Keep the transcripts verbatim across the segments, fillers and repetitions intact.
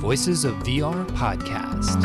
Voices of V R podcast.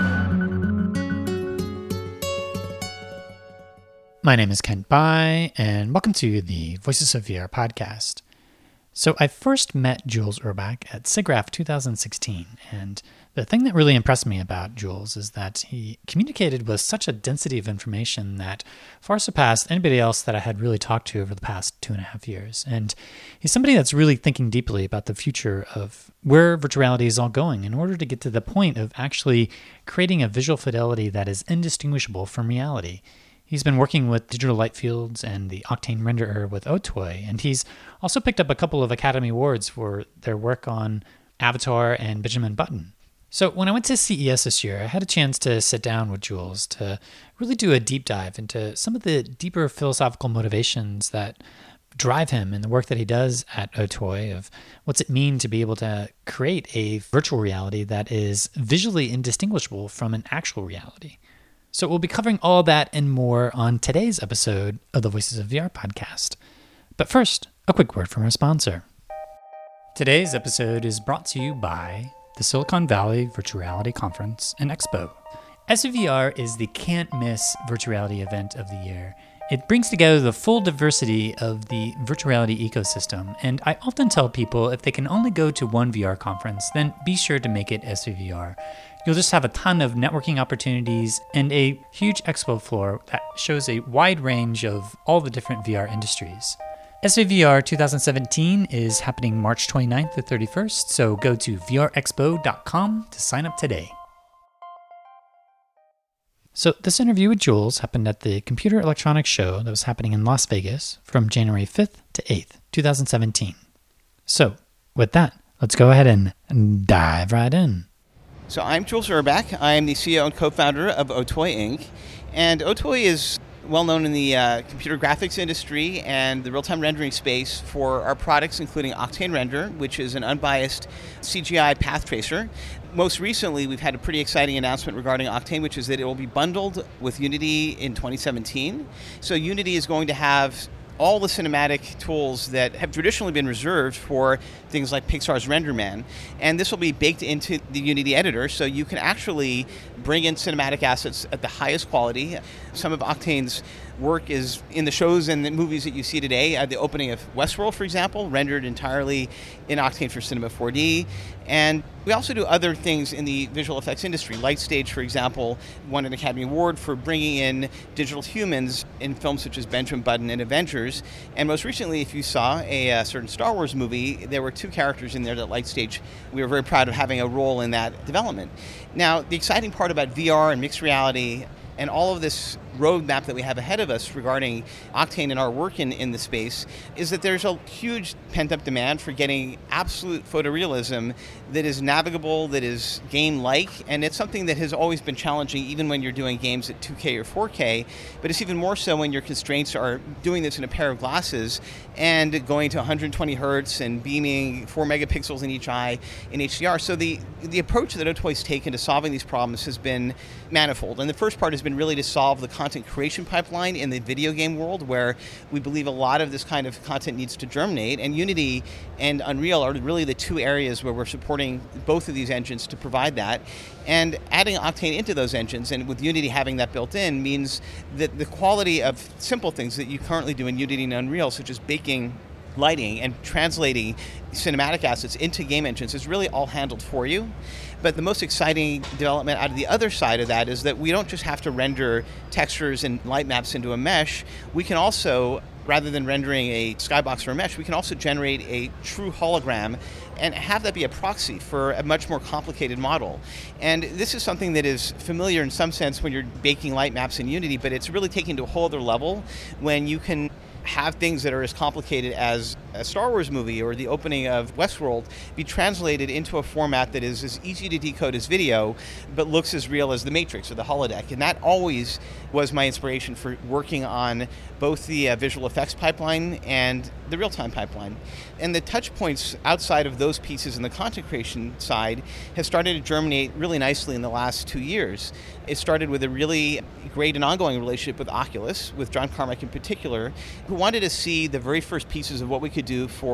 My name is Kent Bai, and welcome to the Voices of V R podcast. So I first met Jules Urbach at SIGGRAPH two thousand sixteen, and the thing that really impressed me about Jules is that he communicated with such a density of information that far surpassed anybody else that I had really talked to over the past two and a half years. And he's somebody that's really thinking deeply about the future of where virtual reality is all going in order to get to the point of actually creating a visual fidelity that is indistinguishable from reality. He's been working with digital light fields and the Octane renderer with Otoy, and he's also picked up a couple of Academy Awards for their work on Avatar and Benjamin Button. So when I went to C E S this year, I had a chance to sit down with Jules to really do a deep dive into some of the deeper philosophical motivations that drive him in the work that he does at Otoy of what's it mean to be able to create a virtual reality that is visually indistinguishable from an actual reality. So we'll be covering all that and more on today's episode of the Voices of V R podcast. But first, a quick word from our sponsor. Today's episode is brought to you by the Silicon Valley Virtual Reality Conference and Expo. S V R is the can't-miss virtual reality event of the year. It brings together the full diversity of the virtual reality ecosystem, and I often tell people if they can only go to one V R conference, then be sure to make it S V R. You'll just have a ton of networking opportunities and a huge expo floor that shows a wide range of all the different V R industries. S V R twenty seventeen is happening March twenty-ninth to thirty-first, so go to V R expo dot com to sign up today. So this interview with Jules happened at the Computer Electronics Show that was happening in Las Vegas from January fifth to eighth, twenty seventeen. So with that, let's go ahead and dive right in. So I'm Jules Urbach. I'm the C E O and co-founder of Otoy Incorporated. And Otoy is well known in the uh, computer graphics industry and the real-time rendering space for our products, including Octane Render, which is an unbiased C G I path tracer. Most recently, we've had a pretty exciting announcement regarding Octane, which is that it will be bundled with Unity in twenty seventeen. So Unity is going to have all the cinematic tools that have traditionally been reserved for things like Pixar's RenderMan. And this will be baked into the Unity editor, so you can actually bring in cinematic assets at the highest quality. Some of Octane's work is in the shows and the movies that you see today. Uh, the opening of Westworld, for example, rendered entirely in Octane for Cinema four D. And we also do other things in the visual effects industry. Lightstage, for example, won an Academy Award for bringing in digital humans in films such as Benjamin Button and Avengers. And most recently, if you saw a, a certain Star Wars movie, there were two characters in there that Lightstage, we were very proud of having a role in that development. Now, the exciting part about V R and mixed reality and all of this roadmap that we have ahead of us regarding Octane and our work in, in the space is that there's a huge pent-up demand for getting absolute photorealism that is navigable, that is game-like, and it's something that has always been challenging even when you're doing games at two K or four K, but it's even more so when your constraints are doing this in a pair of glasses and going to one hundred twenty hertz and beaming four megapixels in each eye in H D R. So the, the approach that Otoy's taken to solving these problems has been manifold, and the first part has been really to solve the content creation pipeline in the video game world, where we believe a lot of this kind of content needs to germinate, and Unity and Unreal are really the two areas where we're supporting both of these engines to provide that. And adding Octane into those engines, and with Unity having that built in, means that the quality of simple things that you currently do in Unity and Unreal, such as baking lighting and translating cinematic assets into game engines, is really all handled for you. But the most exciting development out of the other side of that is that we don't just have to render textures and light maps into a mesh. We can also, rather than rendering a skybox or a mesh, we can also generate a true hologram and have that be a proxy for a much more complicated model. And this is something that is familiar in some sense when you're baking light maps in Unity, but it's really taken to a whole other level when you can have things that are as complicated as a Star Wars movie or the opening of Westworld be translated into a format that is as easy to decode as video, but looks as real as the Matrix or the holodeck. And that always was my inspiration for working on both the uh, visual effects pipeline and the real-time pipeline. And the touch points outside of those pieces in the content creation side have started to germinate really nicely in the last two years. It started with a really great and ongoing relationship with Oculus, with John Carmack in particular, who wanted to see the very first pieces of what we could do for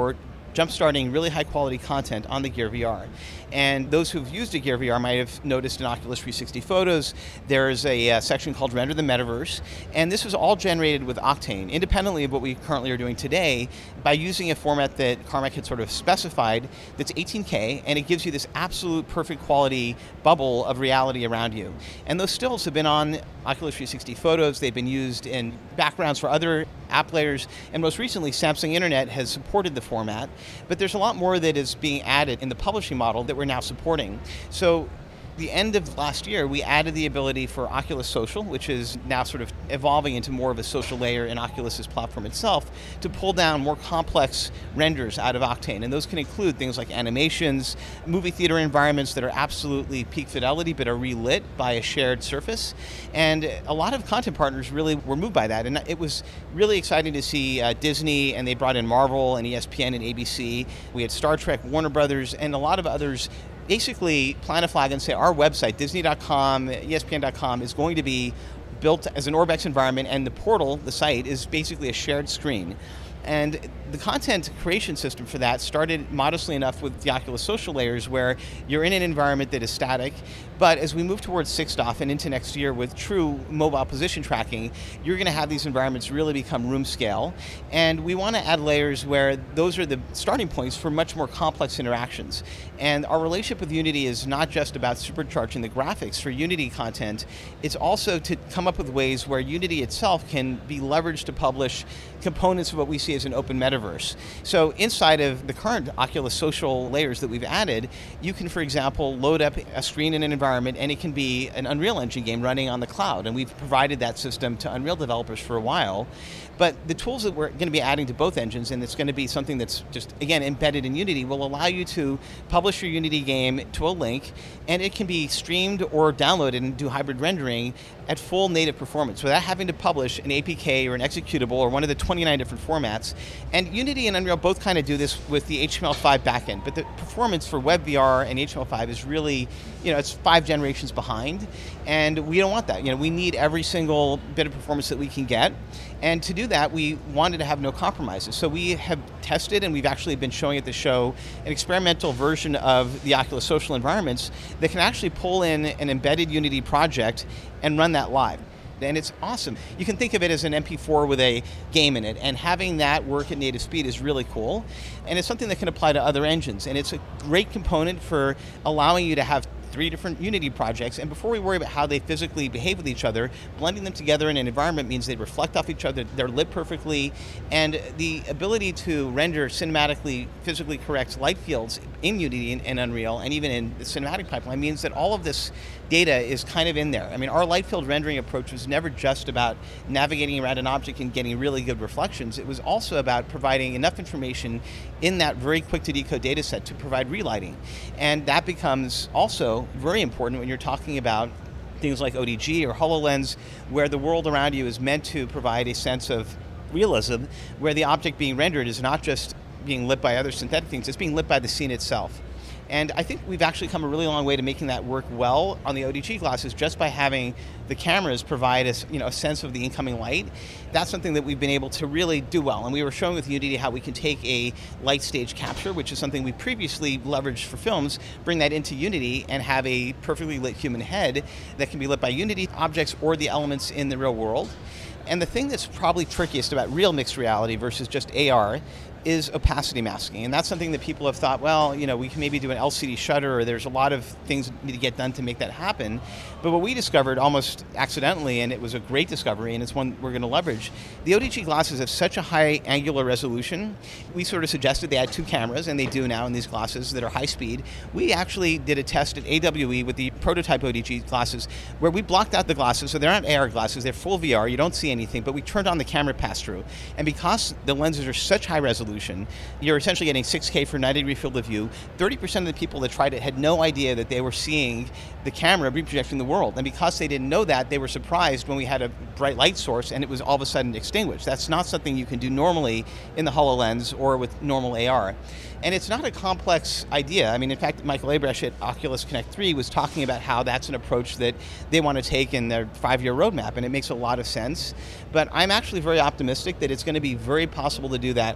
jumpstarting really high-quality content on the Gear V R. And those who've used a Gear V R might have noticed in Oculus three sixty Photos, there's a uh, section called Render the Metaverse, and this was all generated with Octane, independently of what we currently are doing today, by using a format that Carmack had sort of specified that's eighteen K, and it gives you this absolute perfect quality bubble of reality around you. And those stills have been on Oculus three sixty Photos, they've been used in backgrounds for other app players, and most recently Samsung Internet has supported the format, but there's a lot more that is being added in the publishing model that we're now supporting. So the end of last year, we added the ability for Oculus Social, which is now sort of evolving into more of a social layer in Oculus's platform itself, to pull down more complex renders out of Octane. And those can include things like animations, movie theater environments that are absolutely peak fidelity but are relit by a shared surface. And a lot of content partners really were moved by that. And it was really exciting to see uh, Disney, and they brought in Marvel and E S P N and A B C. We had Star Trek, Warner Brothers, and a lot of others basically plant a flag and say our website, Disney dot com, E S P N dot com, is going to be built as an Orbex environment, and the portal, the site, is basically a shared screen. And the content creation system for that started modestly enough with the Oculus Social layers, where you're in an environment that is static, but as we move towards six D O F and into next year with true mobile position tracking, you're going to have these environments really become room scale. And we want to add layers where those are the starting points for much more complex interactions. And our relationship with Unity is not just about supercharging the graphics for Unity content, it's also to come up with ways where Unity itself can be leveraged to publish components of what we see as an open metaverse. So inside of the current Oculus Social layers that we've added, you can, for example, load up a screen in an environment, and it can be an Unreal Engine game running on the cloud. And we've provided that system to Unreal developers for a while. But the tools that we're going to be adding to both engines, and it's going to be something that's just, again, embedded in Unity, will allow you to publish your Unity game to a link, and it can be streamed or downloaded and do hybrid rendering at full native performance without having to publish an A P K or an executable or one of the twenty-nine different formats. And Unity and Unreal both kind of do this with the H T M L five backend, but the performance for WebVR and H T M L five is really, you know, it's five generations behind, and we don't want that. You know, we need every single bit of performance that we can get, and to do that, we wanted to have no compromises. So we have tested, and we've actually been showing at the show, an experimental version of the Oculus Social environments that can actually pull in an embedded Unity project and run that live. And it's awesome. You can think of it as an M P four with a game in it, and having that work at native speed is really cool. And it's something that can apply to other engines. And it's a great component for allowing you to have three different Unity projects, and before we worry about how they physically behave with each other, blending them together in an environment means they reflect off each other, they're lit perfectly, and the ability to render cinematically, physically correct light fields in Unity and, and Unreal, and even in the cinematic pipeline, means that all of this data is kind of in there. I mean, our light field rendering approach was never just about navigating around an object and getting really good reflections. It was also about providing enough information in that very quick to decode data set to provide relighting. And that becomes also very important when you're talking about things like O D G or HoloLens, where the world around you is meant to provide a sense of realism, where the object being rendered is not just being lit by other synthetic things, it's being lit by the scene itself. And I think we've actually come a really long way to making that work well on the O D G glasses just by having the cameras provide us, you know, a sense of the incoming light. That's something that we've been able to really do well. And we were showing with Unity how we can take a light stage capture, which is something we previously leveraged for films, bring that into Unity and have a perfectly lit human head that can be lit by Unity objects or the elements in the real world. And the thing that's probably trickiest about real mixed reality versus just A R is opacity masking. And that's something that people have thought, well, you know, we can maybe do an L C D shutter, or there's a lot of things that need to get done to make that happen. But what we discovered almost accidentally, and it was a great discovery, and it's one we're going to leverage, the O D G glasses have such a high angular resolution. We sort of suggested they had two cameras, and they do now in these glasses that are high speed. We actually did a test at A W E with the prototype O D G glasses, where we blocked out the glasses, so they're not A R glasses, they're full V R, you don't see anything, but we turned on the camera pass-through. And because the lenses are such high resolution, you're essentially getting six K for ninety degree field of view. thirty percent of the people that tried it had no idea that they were seeing the camera reprojecting the world. And because they didn't know that, they were surprised when we had a bright light source and it was all of a sudden extinguished. That's not something you can do normally in the HoloLens or with normal A R. And it's not a complex idea. I mean, in fact, Michael Abresh at Oculus Connect three was talking about how that's an approach that they want to take in their five-year roadmap, and it makes a lot of sense. But I'm actually very optimistic that it's going to be very possible to do that on devices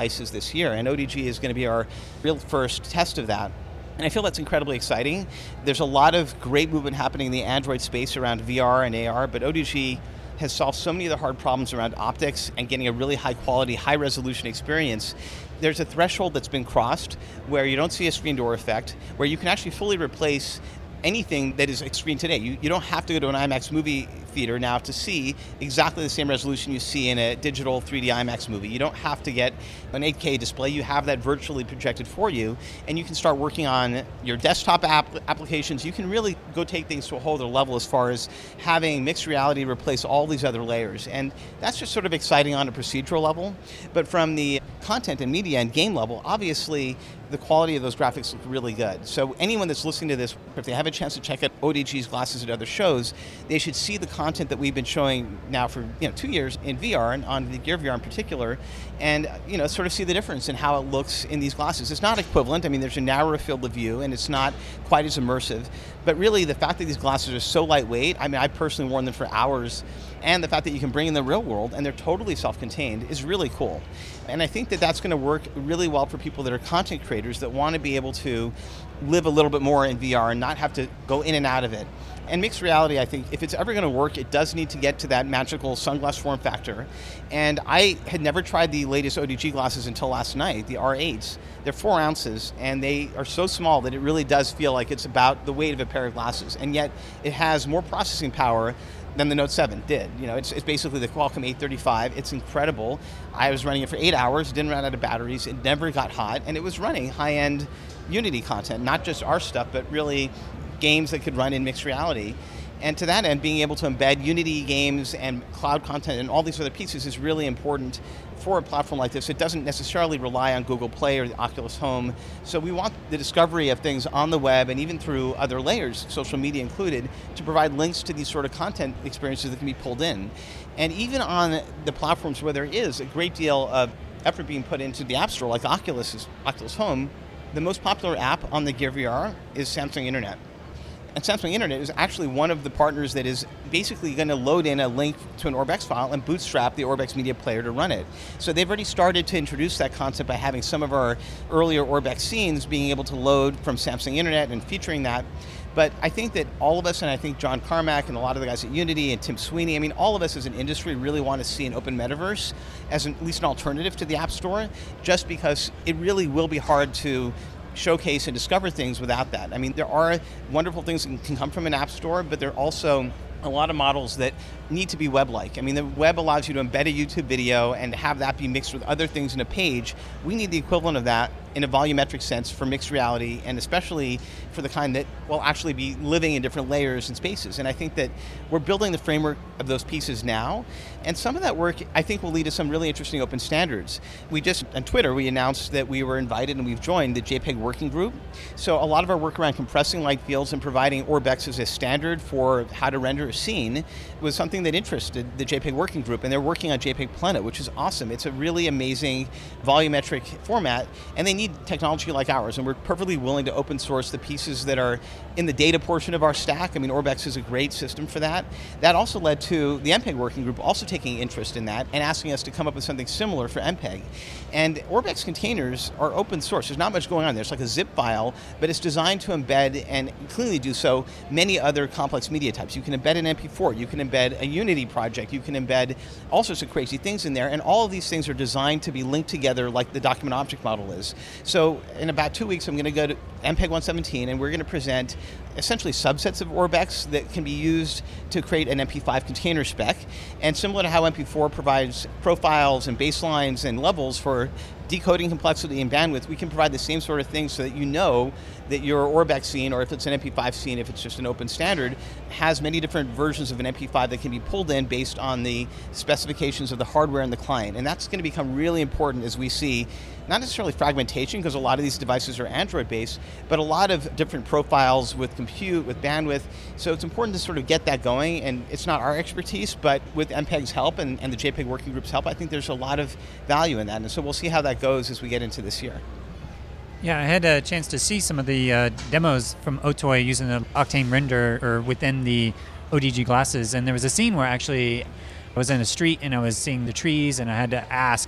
devices this year, and O D G is going to be our real first test of that. And I feel that's incredibly exciting. There's a lot of great movement happening in the Android space around V R and A R, but O D G has solved so many of the hard problems around optics and getting a really high quality, high resolution experience. There's a threshold that's been crossed where you don't see a screen door effect, where you can actually fully replace anything that is screen today. You, you don't have to go to an IMAX movie theater now to see exactly the same resolution you see in a digital three D IMAX movie. You don't have to get an eight K display. You have that virtually projected for you, and you can start working on your desktop app applications. You can really go take things to a whole other level as far as having mixed reality replace all these other layers. And that's just sort of exciting on a procedural level. But from the content and media and game level, obviously the quality of those graphics look really good. So anyone that's listening to this, if they have a chance to check out O D G's glasses at other shows, they should see the content that we've been showing now for you know two years in V R and on the Gear V R in particular, and you know sort of see the difference in how it looks in these glasses. It's not equivalent. I mean, there's a narrower field of view, and it's not quite as immersive. But really, the fact that these glasses are so lightweight, I mean, I personally worn them for hours, and the fact that you can bring in the real world and they're totally self-contained is really cool. And I think that that's going to work really well for people that are content creators that want to be able to live a little bit more in V R and not have to go in and out of it. And mixed reality, I think, if it's ever going to work, it does need to get to that magical sunglass form factor. And I had never tried the latest O D G glasses until last night, the R eights. They're four ounces, and they are so small that it really does feel like it's about the weight of a pair of glasses. And yet, it has more processing power than the Note seven did. You know, it's, it's basically the Qualcomm eight thirty-five. It's incredible. I was running it for eight hours, didn't run out of batteries, it never got hot, and it was running high-end Unity content, not just our stuff, but really games that could run in mixed reality. And to that end, being able to embed Unity games and cloud content and all these other pieces is really important for a platform like this. It doesn't necessarily rely on Google Play or the Oculus Home. So we want the discovery of things on the web and even through other layers, social media included, to provide links to these sort of content experiences that can be pulled in. And even on the platforms where there is a great deal of effort being put into the App Store, like Oculus, Oculus Home, the most popular app on the Gear V R is Samsung Internet. And Samsung Internet is actually one of the partners that is basically going to load in a link to an Orbex file and bootstrap the Orbex Media Player to run it. So they've already started to introduce that concept by having some of our earlier Orbex scenes being able to load from Samsung Internet and featuring that. But I think that all of us, and I think John Carmack and a lot of the guys at Unity and Tim Sweeney, I mean, all of us as an industry really want to see an open metaverse as an, at least an alternative to the App Store, just because it really will be hard to showcase and discover things without that. I mean, there are wonderful things that can come from an app store, but there are also a lot of models that need to be web-like. I mean, the web allows you to embed a YouTube video and have that be mixed with other things in a page. We need the equivalent of that in a volumetric sense for mixed reality, and especially for the kind that will actually be living in different layers and spaces. And I think that we're building the framework of those pieces now, and some of that work I think will lead to some really interesting open standards. We just, on Twitter, we announced that we were invited and we've joined the JPEG Working Group. So a lot of our work around compressing light fields and providing Orbex as a standard for how to render a scene was something that interested the JPEG Working Group, and they're working on JPEG Planet, which is awesome. It's a really amazing volumetric format, and they need technology like ours, and we're perfectly willing to open source the pieces that are in the data portion of our stack. I mean, Orbex is a great system for that. That also led to the M P E G Working Group also taking interest in that and asking us to come up with something similar for M P E G. And Orbex containers are open source. There's not much going on there. It's like a zip file, but it's designed to embed, and clearly do so, many other complex media types. You can embed an M P four, you can embed a Unity project, you can embed all sorts of crazy things in there, and all of these things are designed to be linked together like the document object model is. So in about two weeks, I'm going to go to M P E G one seventeen, and we're going to present essentially subsets of Orbex that can be used to create an M P five container spec. And similar to how M P four provides profiles and baselines and levels for decoding complexity and bandwidth, we can provide the same sort of thing so that you know that your Orbex scene, or if it's an M P five scene, if it's just an open standard, has many different versions of an M P five that can be pulled in based on the specifications of the hardware and the client. And that's going to become really important as we see not necessarily fragmentation, because a lot of these devices are Android-based, but a lot of different profiles with compute, with bandwidth. So it's important to sort of get that going, and it's not our expertise, but with M P E G's help and, and the JPEG Working Group's help, I think there's a lot of value in that. And so we'll see how that goes as we get into this year. Yeah, I had a chance to see some of the uh, demos from Otoy using the Octane render or within the O D G glasses, and there was a scene where actually I was in a street and I was seeing the trees, and I had to ask,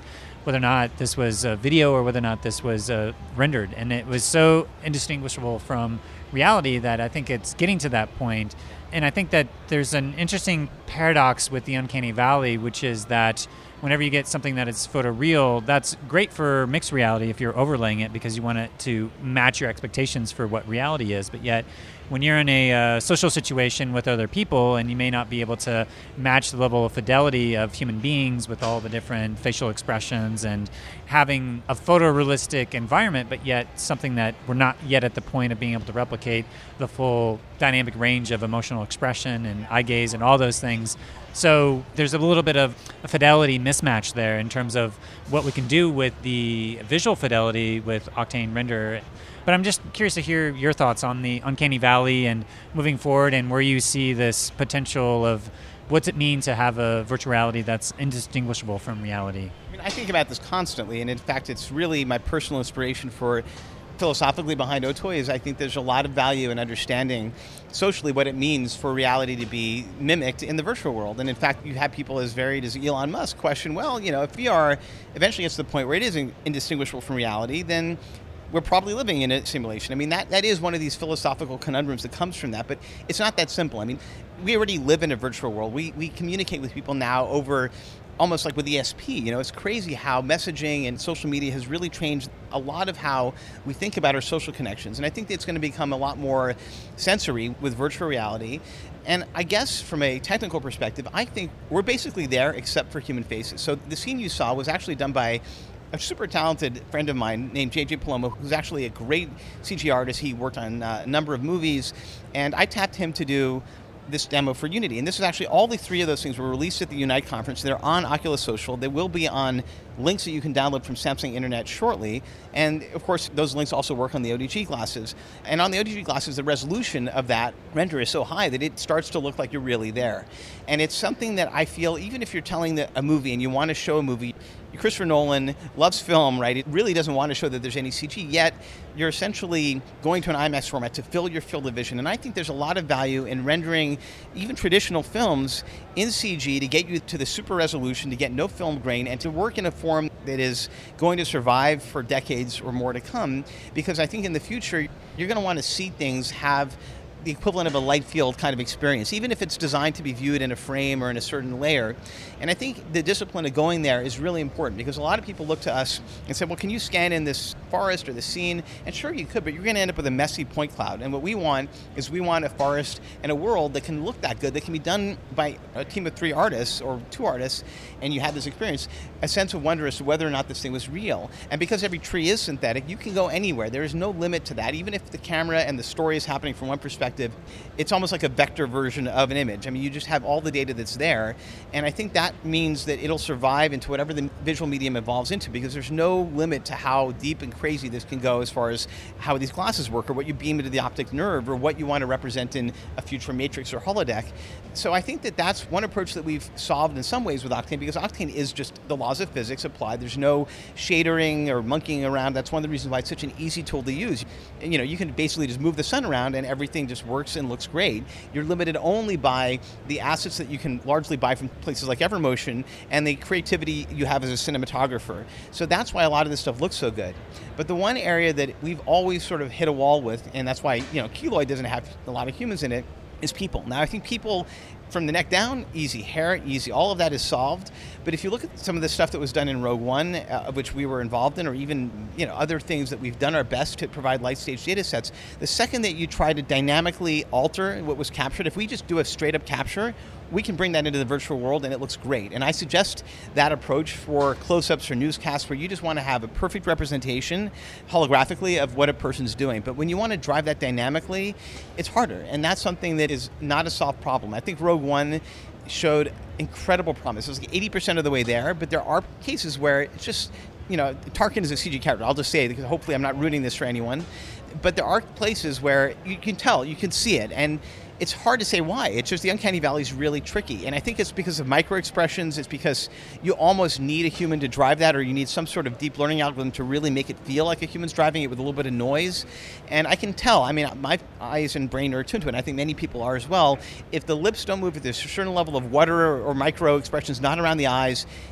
whether or not this was a video or whether or not this was uh, rendered. And it was so indistinguishable from reality that I think it's getting to that point. And I think that there's an interesting paradox with the Uncanny Valley, which is that whenever you get something that is photoreal, that's great for mixed reality if you're overlaying it because you want it to match your expectations for what reality is. But yet, when you're in a uh, social situation with other people and you may not be able to match the level of fidelity of human beings with all the different facial expressions and having a photorealistic environment, but yet something that we're not yet at the point of being able to replicate the full dynamic range of emotional expression and eye gaze and all those things. So there's a little bit of a fidelity mismatch there in terms of what we can do with the visual fidelity with Octane Render. But I'm just curious to hear your thoughts on the Uncanny Valley and moving forward and where you see this potential of what's it mean to have a virtual reality that's indistinguishable from reality. I mean, I think about this constantly, and in fact, it's really my personal inspiration for philosophically behind Otoy is I think there's a lot of value in understanding socially what it means for reality to be mimicked in the virtual world. And in fact, you have people as varied as Elon Musk question, well, you know, if V R eventually gets to the point where it is indistinguishable from reality, then we're probably living in a simulation. I mean, that, that is one of these philosophical conundrums that comes from that, but it's not that simple. I mean, we already live in a virtual world. We, we communicate with people now over almost like with E S P. You know, it's crazy how messaging and social media has really changed a lot of how we think about our social connections. And I think it's going to become a lot more sensory with virtual reality. And I guess from a technical perspective, I think we're basically there except for human faces. So the scene you saw was actually done by a super talented friend of mine named J J Palomo, who's actually a great C G artist. He worked on uh, a number of movies, and I tapped him to do this demo for Unity. And this is actually, all the three of those things were released at the Unite conference. They're on Oculus Social. They will be on links that you can download from Samsung Internet shortly. And of course, those links also work on the O D G glasses. And on the O D G glasses, the resolution of that render is so high that it starts to look like you're really there. And it's something that I feel, even if you're telling the, a movie and you want to show a movie, Christopher Nolan loves film, right? It really doesn't want to show that there's any C G, yet you're essentially going to an IMAX format to fill your field of vision. And I think there's a lot of value in rendering even traditional films in C G to get you to the super resolution, to get no film grain, and to work in a form that is going to survive for decades or more to come. Because I think in the future, you're going to want to see things have the equivalent of a light field kind of experience, even if it's designed to be viewed in a frame or in a certain layer. And I think the discipline of going there is really important because a lot of people look to us and say, well, can you scan in this forest or the scene? And sure you could, but you're going to end up with a messy point cloud. And what we want is we want a forest and a world that can look that good, that can be done by a team of three artists or two artists, and you have this experience, a sense of wonder as to whether or not this thing was real. And because every tree is synthetic, you can go anywhere. There is no limit to that. Even if the camera and the story is happening from one perspective, it's almost like a vector version of an image. I mean, you just have all the data that's there, and I think that means that it'll survive into whatever the visual medium evolves into, because there's no limit to how deep and crazy this can go as far as how these glasses work, or what you beam into the optic nerve, or what you want to represent in a future matrix or holodeck. So I think that that's one approach that we've solved in some ways with Octane, because Octane is just the laws of physics applied. There's no shadering or monkeying around. That's one of the reasons why it's such an easy tool to use. You know, you can basically just move the sun around and everything just works and looks great. You're limited only by the assets that you can largely buy from places like Evermotion and the creativity you have as a cinematographer. So that's why a lot of this stuff looks so good. But the one area that we've always sort of hit a wall with, and that's why, you know, Keloid doesn't have a lot of humans in it, is people. Now, I think people from the neck down, easy. Hair, easy. All of that is solved. But if you look at some of the stuff that was done in Rogue One, uh, of which we were involved in, or even, you know, other things that we've done our best to provide light stage data sets, the second that you try to dynamically alter what was captured, if we just do a straight up capture, we can bring that into the virtual world and it looks great. And I suggest that approach for close-ups or newscasts where you just want to have a perfect representation holographically of what a person's doing. But when you want to drive that dynamically, it's harder. And that's something that is not a solved problem. I think Rogue One showed incredible promise. It was like eighty percent of the way there, but there are cases where it's just, you know, Tarkin is a C G character. I'll just say it because hopefully I'm not ruining this for anyone. But there are places where you can tell, you can see it, and it's hard to say why. It's just the Uncanny Valley is really tricky. And I think it's because of micro expressions. It's because you almost need a human to drive that, or you need some sort of deep learning algorithm to really make it feel like a human's driving it with a little bit of noise. And I can tell, I mean, my eyes and brain are attuned to it, and I think many people are as well. If the lips don't move, if there's a certain level of water or, or micro expressions not around the eyes,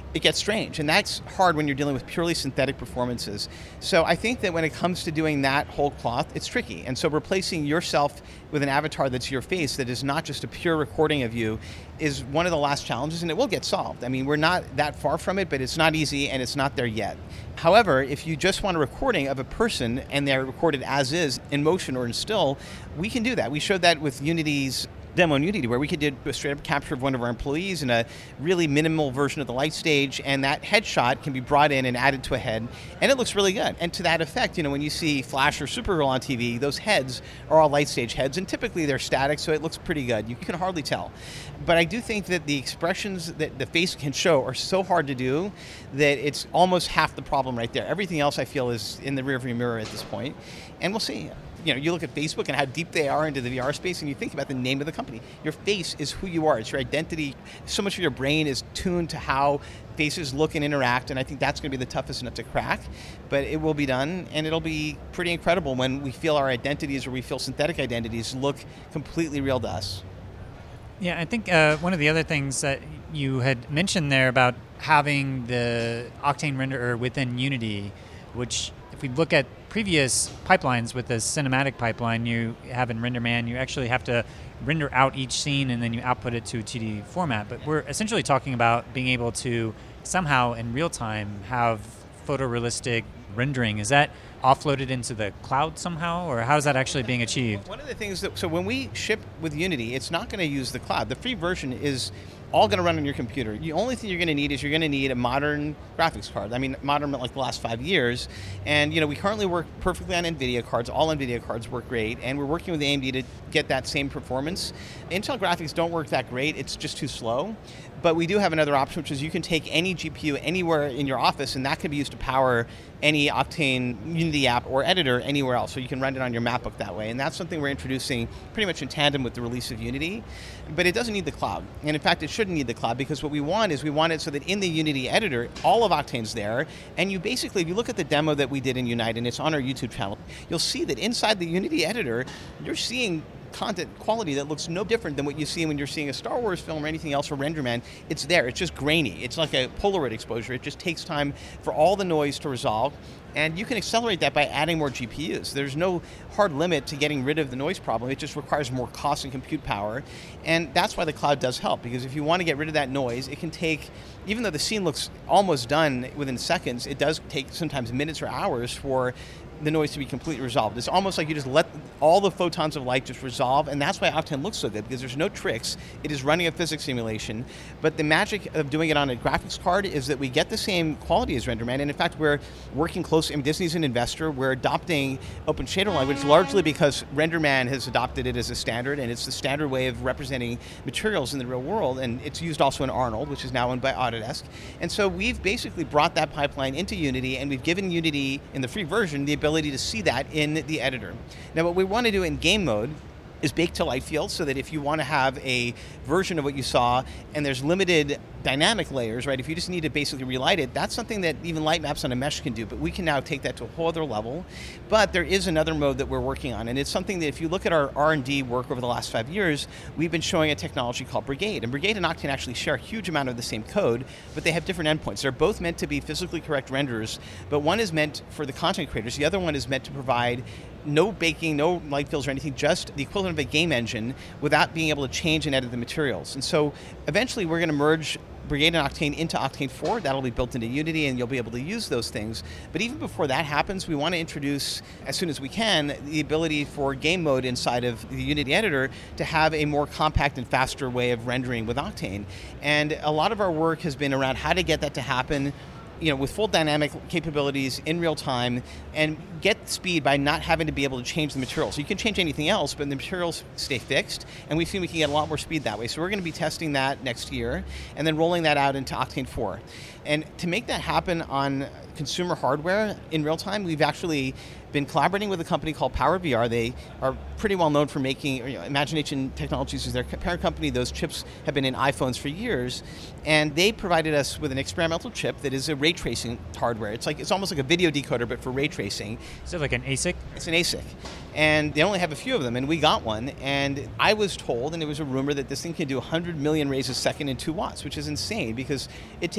it gets strange. And that's hard when you're dealing with purely synthetic performances. So I think that when it comes to doing that whole cloth, it's tricky. And so replacing yourself with an avatar that's your face, that is not just a pure recording of you, is one of the last challenges, and it will get solved. I mean, we're not that far from it, but it's not easy, and it's not there yet. However, if you just want a recording of a person, and they're recorded as is, in motion or in still, we can do that. We showed that with Unity's demo in Unity, where we could do a straight up capture of one of our employees in a really minimal version of the light stage, and that headshot can be brought in and added to a head, and it looks really good. And to that effect, you know, when you see Flash or Supergirl on T V, those heads are all light stage heads, and typically they're static, so it looks pretty good. You can hardly tell. But I do think that the expressions that the face can show are so hard to do that it's almost half the problem right there. Everything else I feel is in the rearview mirror at this point, and we'll see. You know, you look at Facebook and how deep they are into the V R space, and you think about the name of the company. Your face is who you are. It's your identity. So much of your brain is tuned to how faces look and interact, and I think that's going to be the toughest nut to crack. But it will be done, and it'll be pretty incredible when we feel our identities, or we feel synthetic identities, look completely real to us. Yeah, I think uh, one of the other things that you had mentioned there about having the Octane renderer within Unity, which if we look at previous pipelines with the cinematic pipeline you have in RenderMan, you actually have to render out each scene and then you output it to a two D format. But we're essentially talking about being able to somehow in real time have photorealistic rendering. Is that offloaded into the cloud somehow, or how is that actually being achieved? One of the things that, so when we ship with Unity, it's not going to use the cloud. The free version is all going to run on your computer. The only thing you're going to need is you're going to need a modern graphics card. I mean, modern like the last five years. And, you know, we currently work perfectly on NVIDIA cards. All NVIDIA cards work great. And we're working with A M D to get that same performance. Intel graphics don't work that great. It's just too slow. But we do have another option, which is you can take any G P U anywhere in your office, and that can be used to power any Octane Unity app or editor anywhere else. So you can run it on your MacBook that way. And that's something we're introducing pretty much in tandem with the release of Unity. But it doesn't need the cloud. And in fact, it shouldn't need the cloud, because what we want is we want it so that in the Unity editor, all of Octane's there. And you basically, if you look at the demo that we did in Unite, and it's on our YouTube channel, you'll see that inside the Unity editor, you're seeing content quality that looks no different than what you see when you're seeing a Star Wars film or anything else, or RenderMan. It's there. It's just grainy. It's like a Polaroid exposure. It just takes time for all the noise to resolve. And you can accelerate that by adding more G P Us. There's no hard limit to getting rid of the noise problem. It just requires more cost and compute power. And that's why the cloud does help, because if you want to get rid of that noise, it can take, even though the scene looks almost done within seconds, it does take sometimes minutes or hours for the noise to be completely resolved. It's almost like you just let all the photons of light just resolve, and that's why Octane looks so good, because there's no tricks. It is running a physics simulation, but the magic of doing it on a graphics card is that we get the same quality as RenderMan, and in fact, we're working closely, I mean, Disney's an investor, we're adopting open shader language largely because RenderMan has adopted it as a standard, and it's the standard way of representing materials in the real world, and it's used also in Arnold, which is now owned by Autodesk. And so we've basically brought that pipeline into Unity, and we've given Unity, in the free version, the ability to see that in the editor. Now, what we want to do in game mode is bake to light field, so that if you want to have a version of what you saw and there's limited dynamic layers, right? If you just need to basically relight it, that's something that even light maps on a mesh can do, but we can now take that to a whole other level. But there is another mode that we're working on, and it's something that if you look at our R and D work over the last five years, we've been showing a technology called Brigade. And Brigade and Octane actually share a huge amount of the same code, but they have different endpoints. They're both meant to be physically correct renderers, but one is meant for the content creators, the other one is meant to provide no baking, no light fills or anything, just the equivalent of a game engine without being able to change and edit the materials. And so eventually we're going to merge Brigade and Octane into Octane four. That'll be built into Unity, and you'll be able to use those things. But even before that happens, we want to introduce, as soon as we can, the ability for game mode inside of the Unity editor to have a more compact and faster way of rendering with Octane. And a lot of our work has been around how to get that to happen, you know, with full dynamic capabilities in real time, and get speed by not having to be able to change the material. So you can change anything else, but the materials stay fixed, and we feel we can get a lot more speed that way. So we're going to be testing that next year, and then rolling that out into Octane four. And to make that happen on consumer hardware in real time, we've actually been collaborating with a company called PowerVR. They are pretty well known for making, you know, Imagination Technologies is their parent company. Those chips have been in iPhones for years, and they provided us with an experimental chip that is a ray tracing hardware. It's like it's almost like a video decoder, but for ray tracing. Is it like an A S I C? It's an A S I C. And they only have a few of them, and we got one, and I was told, and it was a rumor, that this thing can do one hundred million rays a second in two watts, which is insane, because it takes hundreds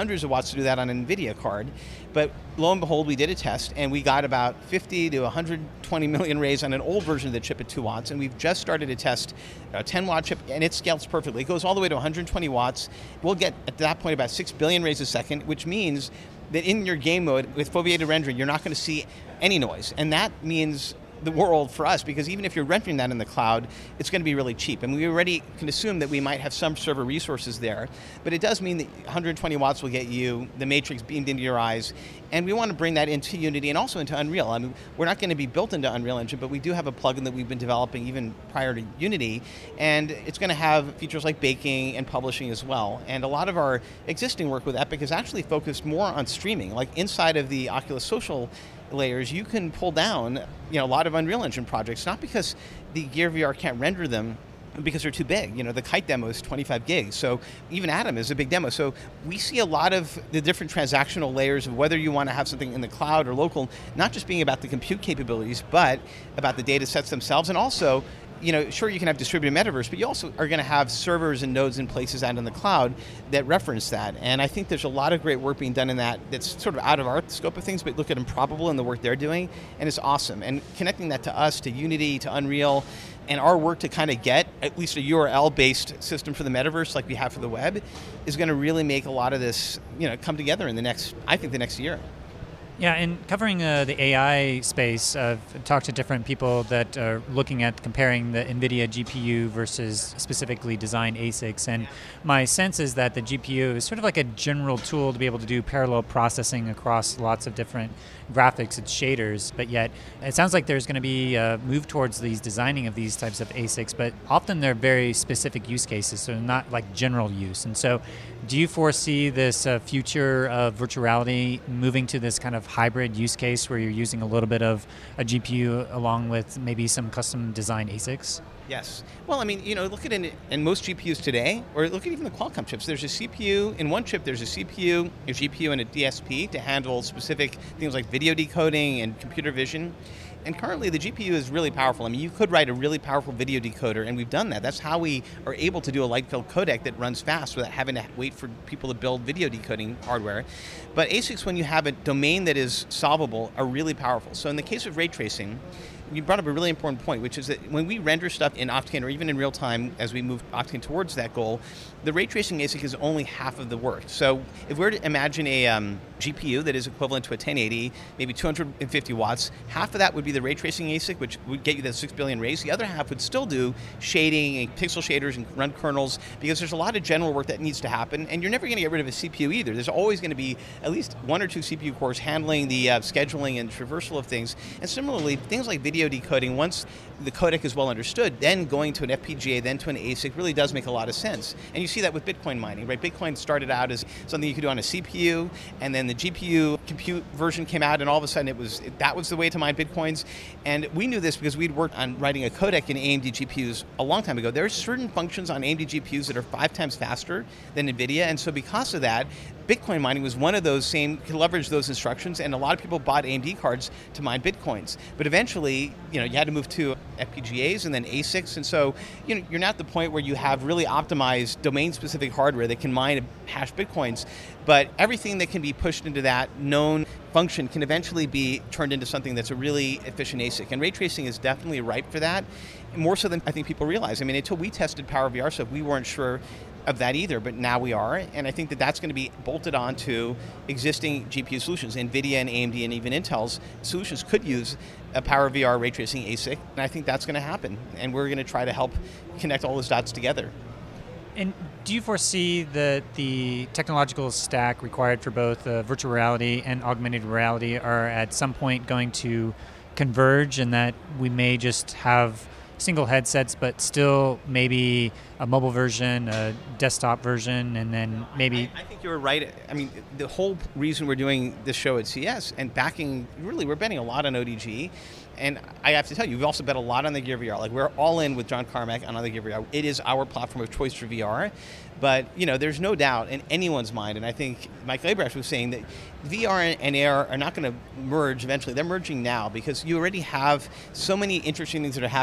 hundreds of watts to do that on an NVIDIA card. But lo and behold, we did a test, and we got about fifty to one hundred twenty million rays on an old version of the chip at two watts, and we've just started to test a ten watt chip, and it scales perfectly. It goes all the way to one hundred twenty watts. We'll get, at that point, about six billion rays a second, which means that in your game mode, with foveated rendering, you're not going to see any noise. And that means the world for us, because even if you're rendering that in the cloud, it's going to be really cheap. And we already can assume that we might have some server resources there, but it does mean that one hundred twenty watts will get you the matrix beamed into your eyes, and we want to bring that into Unity and also into Unreal. I mean, we're not going to be built into Unreal Engine, but we do have a plugin that we've been developing even prior to Unity, and it's going to have features like baking and publishing as well. And a lot of our existing work with Epic is actually focused more on streaming. Like inside of the Oculus Social layers, you can pull down, you know, a lot of Unreal Engine projects, not because the Gear V R can't render them, but because they're too big. You know, the Kite demo is twenty-five gigs, so even Atom is a big demo. So we see a lot of the different transactional layers of whether you want to have something in the cloud or local, not just being about the compute capabilities, but about the data sets themselves, and also, you know, sure, you can have distributed metaverse, but you also are going to have servers and nodes in places out in the cloud that reference that. And I think there's a lot of great work being done in that that's sort of out of our scope of things, but look at Improbable and the work they're doing, and it's awesome. And connecting that to us, to Unity, to Unreal, and our work to kind of get at least a U R L-based system for the metaverse like we have for the web is going to really make a lot of this, you know, come together in the next, I think, the next year. Yeah, and covering uh, the A I space, I've talked to different people that are looking at comparing the NVIDIA G P U versus specifically designed A S I Cs, and my sense is that the G P U is sort of like a general tool to be able to do parallel processing across lots of different graphics and shaders, but yet it sounds like there's going to be a move towards these designing of these types of A S I Cs, but often they're very specific use cases, so not like general use. And so do you foresee this uh, future of virtual reality moving to this kind of hybrid use case where you're using a little bit of a G P U along with maybe some custom designed A S I Cs? Yes. Well, I mean, you know, look at it in most G P Us today, or look at even the Qualcomm chips. There's a C P U, in one chip there's a C P U, a G P U, and a D S P to handle specific things like video decoding and computer vision. And currently the G P U is really powerful. I mean, you could write a really powerful video decoder, and we've done that. That's how we are able to do a light-filled codec that runs fast without having to wait for people to build video decoding hardware. But A S I Cs, when you have a domain that is solvable, are really powerful. So in the case of ray tracing, you brought up a really important point, which is that when we render stuff in Octane or even in real time as we move Octane towards that goal, the ray tracing A S I C is only half of the work. So if we were to imagine a um, G P U that is equivalent to a ten eighty, maybe two hundred fifty watts, half of that would be the ray tracing A S I C, which would get you the six billion rays. The other half would still do shading and pixel shaders and run kernels, because there's a lot of general work that needs to happen, and you're never going to get rid of a C P U either. There's always going to be at least one or two C P U cores handling the uh, scheduling and traversal of things. And similarly, things like video decoding, once the codec is well understood, then going to an F P G A, then to an A S I C really does make a lot of sense. And you see that with Bitcoin mining, right? Bitcoin started out as something you could do on a C P U, and then the G P U compute version came out, and all of a sudden it was that was the way to mine Bitcoins. And we knew this because we'd worked on writing a codec in A M D G P Us a long time ago. There are certain functions on A M D G P Us that are five times faster than NVIDIA, and so because of that, Bitcoin mining was one of those same, could leverage those instructions, and a lot of people bought A M D cards to mine Bitcoins. But eventually, you know, you had to move to F P G As and then A S I Cs, and so you know, you're not at the point where you have really optimized domain-specific hardware that can mine hash Bitcoins, but everything that can be pushed into that known function can eventually be turned into something that's a really efficient A S I C. And ray tracing is definitely ripe for that, more so than I think people realize. I mean, until we tested PowerVR stuff, we weren't sure of that either, but now we are, and I think that that's going to be bolted onto existing G P U solutions. NVIDIA and A M D and even Intel's solutions could use a PowerVR ray tracing A S I C, and I think that's going to happen, and we're going to try to help connect all those dots together. And do you foresee that the technological stack required for both uh, virtual reality and augmented reality are at some point going to converge, and that we may just have single headsets, but still maybe a mobile version, a desktop version, and then maybe... I, I think you were right. I mean, the whole reason we're doing this show at C E S and backing, really, we're betting a lot on O D G. And I have to tell you, we've also bet a lot on the Gear V R. Like, we're all in with John Carmack on the Gear V R. It is our platform of choice for V R. But, you know, there's no doubt in anyone's mind, and I think Mike Labrecht was saying that V R and A R are not going to merge eventually. They're merging now because you already have so many interesting things that are happening at the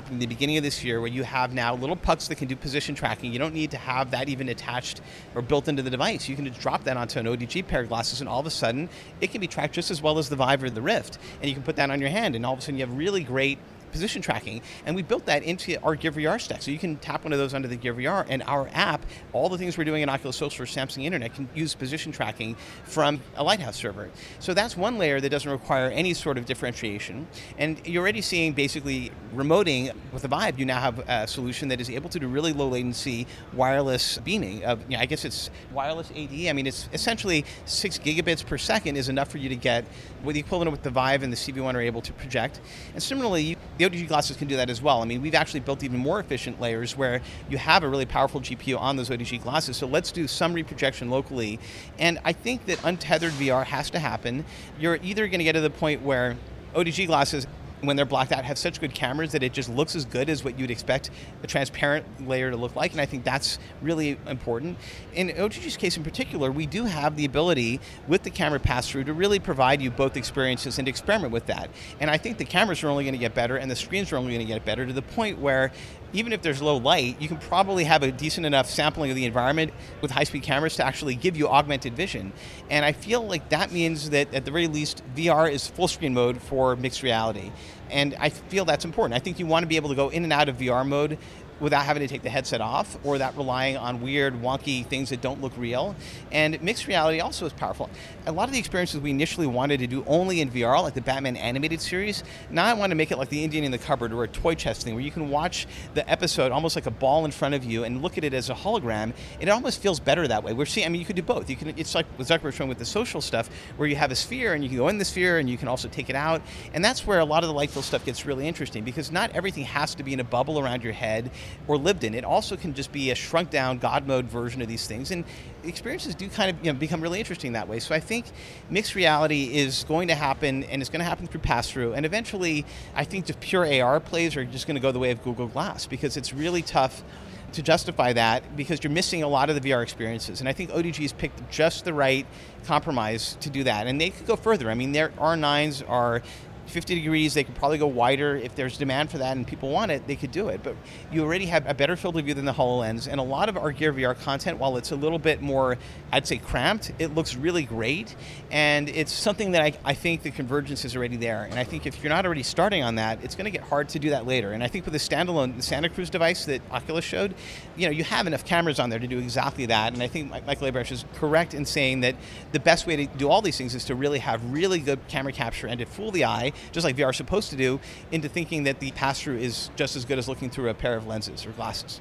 beginning of this year, where you have now little pucks that can do position tracking. You don't need to have that even attached or built into the device. You can just drop that onto an O D G pair of glasses, and all of a sudden, it can be tracked just as well as the Vive or the Rift. And you can put that on your hand, and all of a sudden you have really great position tracking, and we built that into our Gear V R stack. So you can tap one of those under the Gear V R, and our app, all the things we're doing in Oculus Social or Samsung Internet, can use position tracking from a Lighthouse server. So that's one layer that doesn't require any sort of differentiation. And you're already seeing basically remoting with the Vive. You now have a solution that is able to do really low latency wireless beaming. Of, you know, I guess it's wireless A D. I mean, it's essentially six gigabits per second is enough for you to get what the equivalent of what the Vive and the C V one are able to project. And similarly, you, the O D G glasses can do that as well. I mean, we've actually built even more efficient layers where you have a really powerful G P U on those O D G glasses. So let's do some reprojection locally. And I think that untethered V R has to happen. You're either going to get to the point where O D G glasses, when they're blacked out, have such good cameras that it just looks as good as what you'd expect a transparent layer to look like, and I think that's really important. In O D G's case in particular, we do have the ability with the camera pass-through to really provide you both experiences and experiment with that. And I think the cameras are only going to get better, and the screens are only going to get better to the point where even if there's low light, you can probably have a decent enough sampling of the environment with high-speed cameras to actually give you augmented vision. And I feel like that means that at the very least, V R is full screen mode for mixed reality. And I feel that's important. I think you want to be able to go in and out of V R mode without having to take the headset off, or that relying on weird, wonky things that don't look real. And mixed reality also is powerful. A lot of the experiences we initially wanted to do only in V R, like the Batman animated series, now I want to make it like the Indian in the cupboard or a toy chest thing, where you can watch the episode almost like a ball in front of you and look at it as a hologram. It almost feels better that way. We're seeing, I mean, you could do both. You can. It's like what Zuckerberg showing with the social stuff, where you have a sphere and you can go in the sphere and you can also take it out. And that's where a lot of the light field stuff gets really interesting, because not everything has to be in a bubble around your head or lived in. It also can just be a shrunk down God mode version of these things, and experiences do kind of, you know, become really interesting that way. So I think mixed reality is going to happen, and it's going to happen through pass-through, and eventually I think the pure A R plays are just going to go the way of Google Glass, because it's really tough to justify that, because you're missing a lot of the V R experiences. And I think O D G's picked just the right compromise to do that, and they could go further. I mean, their R nines are fifty degrees, they could probably go wider. If there's demand for that and people want it, they could do it. But you already have a better field of view than the HoloLens, and a lot of our Gear V R content, while it's a little bit more, I'd say, cramped, it looks really great. And it's something that I, I think the convergence is already there. And I think if you're not already starting on that, it's going to get hard to do that later. And I think with the standalone, the Santa Cruz device that Oculus showed, you know, you have enough cameras on there to do exactly that. And I think Michael Abrash is correct in saying that the best way to do all these things is to really have really good camera capture and to fool the eye, just like V R is supposed to do, into thinking that the pass-through is just as good as looking through a pair of lenses or glasses.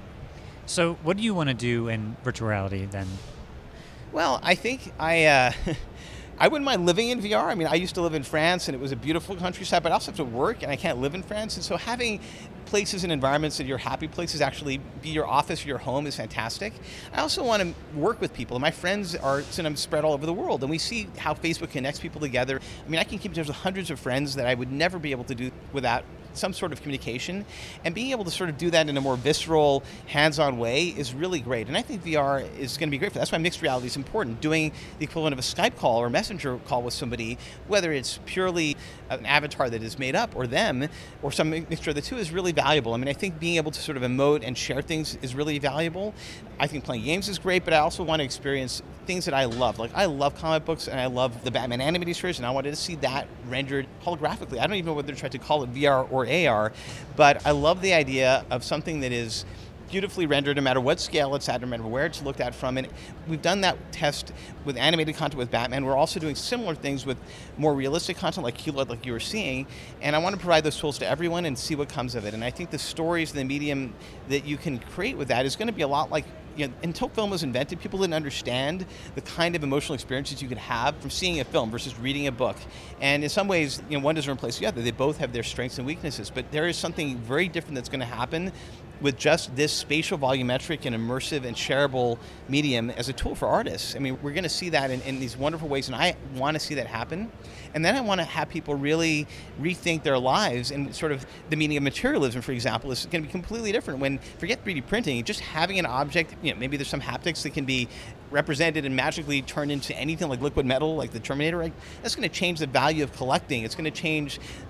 So what do you want to do in virtual reality then? Well, I think I... Uh, I wouldn't mind living in V R. I mean, I used to live in France, and it was a beautiful countryside, but I also have to work, and I can't live in France. And so having places and environments that your happy places actually be your office or your home is fantastic. I also want to work with people. My friends are sometimes spread all over the world, and we see how Facebook connects people together. I mean, I can keep in touch with hundreds of friends that I would never be able to do without some sort of communication, and being able to sort of do that in a more visceral, hands-on way is really great. And I think V R is going to be great for that. That's why mixed reality is important. Doing the equivalent of a Skype call or Messenger call with somebody, whether it's purely an avatar that is made up or them, or some mixture of the two, is really valuable. I mean, I think being able to sort of emote and share things is really valuable. I think playing games is great, but I also want to experience things that I love. Like, I love comic books, and I love the Batman animated series, and I wanted to see that rendered holographically. I don't even know whether to try to call it V R or A R, but I love the idea of something that is beautifully rendered no matter what scale it's at, no matter where it's looked at from. And we've done that test with animated content with Batman. We're also doing similar things with more realistic content like Q L E D, like you were seeing. And I want to provide those tools to everyone and see what comes of it. And I think the stories and the medium that you can create with that is going to be a lot like, you know, until film was invented, people didn't understand the kind of emotional experiences you could have from seeing a film versus reading a book. And in some ways, you know, one doesn't replace the other. They both have their strengths and weaknesses. But there is something very different that's going to happen with just this spatial, volumetric, and immersive and shareable medium as a tool for artists. I mean, we're going to see that in, in these wonderful ways, and I want to see that happen. And then I want to have people really rethink their lives, and sort of the meaning of materialism, for example, is going to be completely different. When, forget three D printing, just having an object, you know, maybe there's some haptics that can be represented and magically turned into anything like liquid metal, like the Terminator, right? That's going to change the value of collecting. It's going to change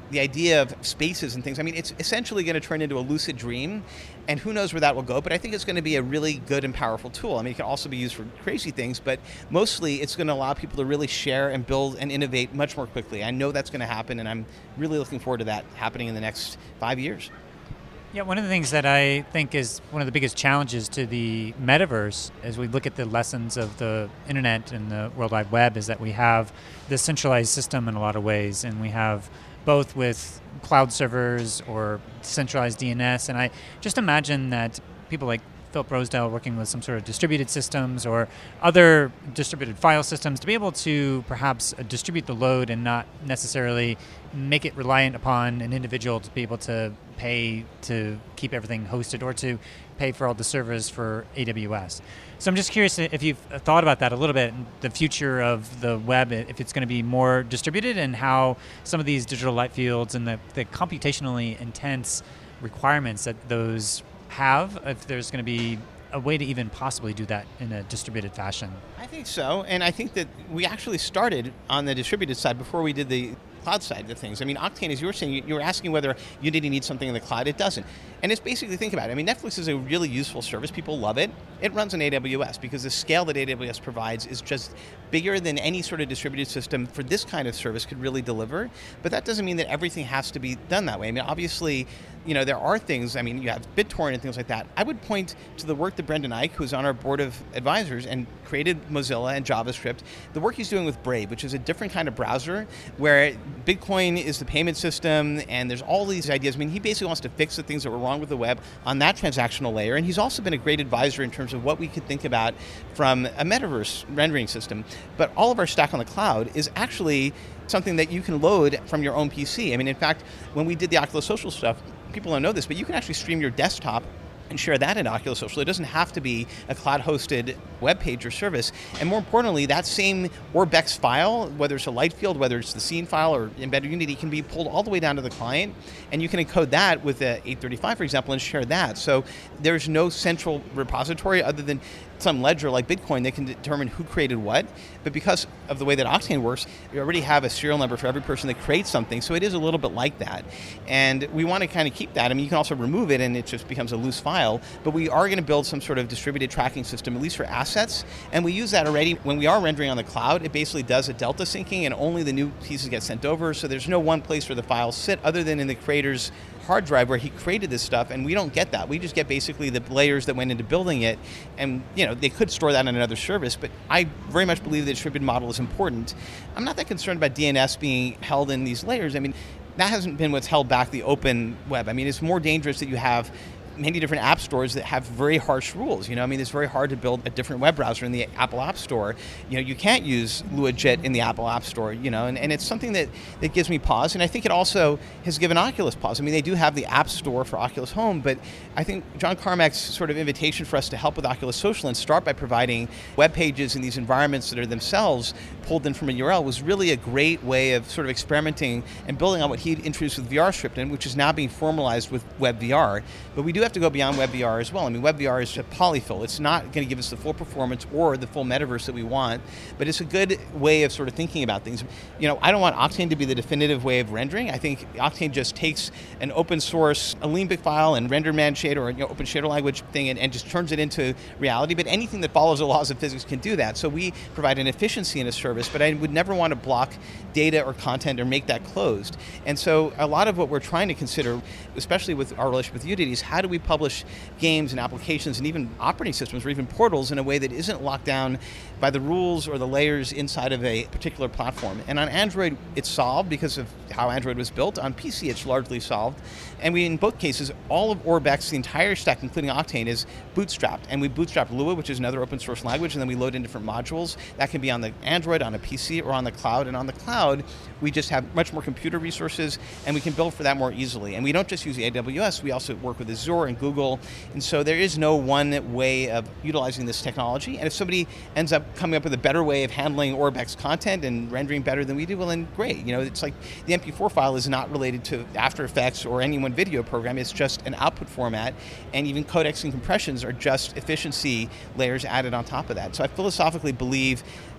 the idea of spaces and things, I mean, it's essentially going to turn into a lucid dream, and who knows where that will go, but I think it's going to be a really good and powerful tool. I mean, it can also be used for crazy things, but mostly it's going to allow people to really share and build and innovate much more quickly. I know that's going to happen, and I'm really looking forward to that happening in the next five years. Yeah, one of the things that I think is one of the biggest challenges to the metaverse as we look at the lessons of the internet and the World Wide Web is that we have this centralized system in a lot of ways, and we have both with cloud servers or centralized D N S. And I just imagine that people like Philip Rosedale working with some sort of distributed systems or other distributed file systems to be able to perhaps distribute the load and not necessarily make it reliant upon an individual to be able to pay to keep everything hosted or to pay for all the servers for A W S. So I'm just curious if you've thought about that a little bit, the future of the web, if it's going to be more distributed and how some of these digital light fields and the, the computationally intense requirements that those have, if there's going to be a way to even possibly do that in a distributed fashion. I think so, and I think that we actually started on the distributed side before we did the cloud side of things. I mean, Octane, as you were saying, you were asking whether Unity needs something in the cloud. It doesn't. And it's basically, think about it. I mean, Netflix is a really useful service. People love it. It runs on A W S because the scale that A W S provides is just bigger than any sort of distributed system for this kind of service could really deliver. But that doesn't mean that everything has to be done that way. I mean, obviously, you know, there are things, I mean, you have BitTorrent and things like that. I would point to the work that Brendan Eich, who's on our board of advisors and created Mozilla and JavaScript, the work he's doing with Brave, which is a different kind of browser where Bitcoin is the payment system and there's all these ideas. I mean, he basically wants to fix the things that were wrong with the web on that transactional layer. And he's also been a great advisor in terms of what we could think about from a metaverse rendering system. But all of our stack on the cloud is actually something that you can load from your own P C. I mean, in fact, when we did the Oculus Social stuff, people don't know this, but you can actually stream your desktop and share that in Oculus Social. It doesn't have to be a cloud-hosted web page or service. And more importantly, that same Orbex file, whether it's a light field, whether it's the scene file or embedded Unity, can be pulled all the way down to the client, and you can encode that with a eight thirty-five, for example, and share that. So there's no central repository other than some ledger like Bitcoin that can determine who created what. But because of the way that Octane works, you already have a serial number for every person that creates something, so it is a little bit like that. And we want to kind of keep that. I mean, you can also remove it and it just becomes a loose file, but we are going to build some sort of distributed tracking system, at least for assets, and we use that already. When we are rendering on the cloud, it basically does a delta syncing and only the new pieces get sent over, so there's no one place where the files sit other than in the creator's hard drive where he created this stuff, and we don't get that. We just get basically the layers that went into building it, and you know they could store that in another service, but I very much believe the distributed model is important. I'm not that concerned about D N S being held in these layers. I mean, that hasn't been what's held back the open web. I mean, it's more dangerous that you have many different app stores that have very harsh rules. You know, I mean, it's very hard to build a different web browser in the Apple App Store. You know, you can't use LuaJIT in the Apple App Store, you know, and, and it's something that, that gives me pause. And I think it also has given Oculus pause. I mean, they do have the App Store for Oculus Home, but I think John Carmack's sort of invitation for us to help with Oculus Social and start by providing web pages in these environments that are themselves pulled in from a U R L was really a great way of sort of experimenting and building on what he'd introduced with VRScript, and which is now being formalized with WebVR. But we do have to go beyond WebVR as well. I mean, WebVR is a polyfill. It's not going to give us the full performance or the full metaverse that we want, but it's a good way of sort of thinking about things. You know, I don't want Octane to be the definitive way of rendering. I think Octane just takes an open source Alembic file and RenderMan shader or you know, open shader language thing and, and just turns it into reality, but anything that follows the laws of physics can do that. So we provide an efficiency in a service, but I would never want to block data or content or make that closed. And so a lot of what we're trying to consider, especially with our relationship with Unity, is how do we publish games and applications and even operating systems or even portals in a way that isn't locked down by the rules or the layers inside of a particular platform. And on Android, it's solved because of how Android was built. On P C, it's largely solved. And we, in both cases, all of Orbex, the entire stack, including Octane, is bootstrapped. And we bootstrap Lua, which is another open source language, and then we load in different modules. That can be on the Android, on a P C, or on the cloud. And on the cloud, we just have much more computer resources, and we can build for that more easily. And we don't just use A W S, we also work with Azure and Google. And so there is no one way of utilizing this technology. And if somebody ends up coming up with a better way of handling Orbex content and rendering better than we do, well then great. You know, it's like the M P four file is not related to After Effects or any one video program. It's just an output format, and even codecs and compressions are just efficiency layers added on top of that. So I philosophically believe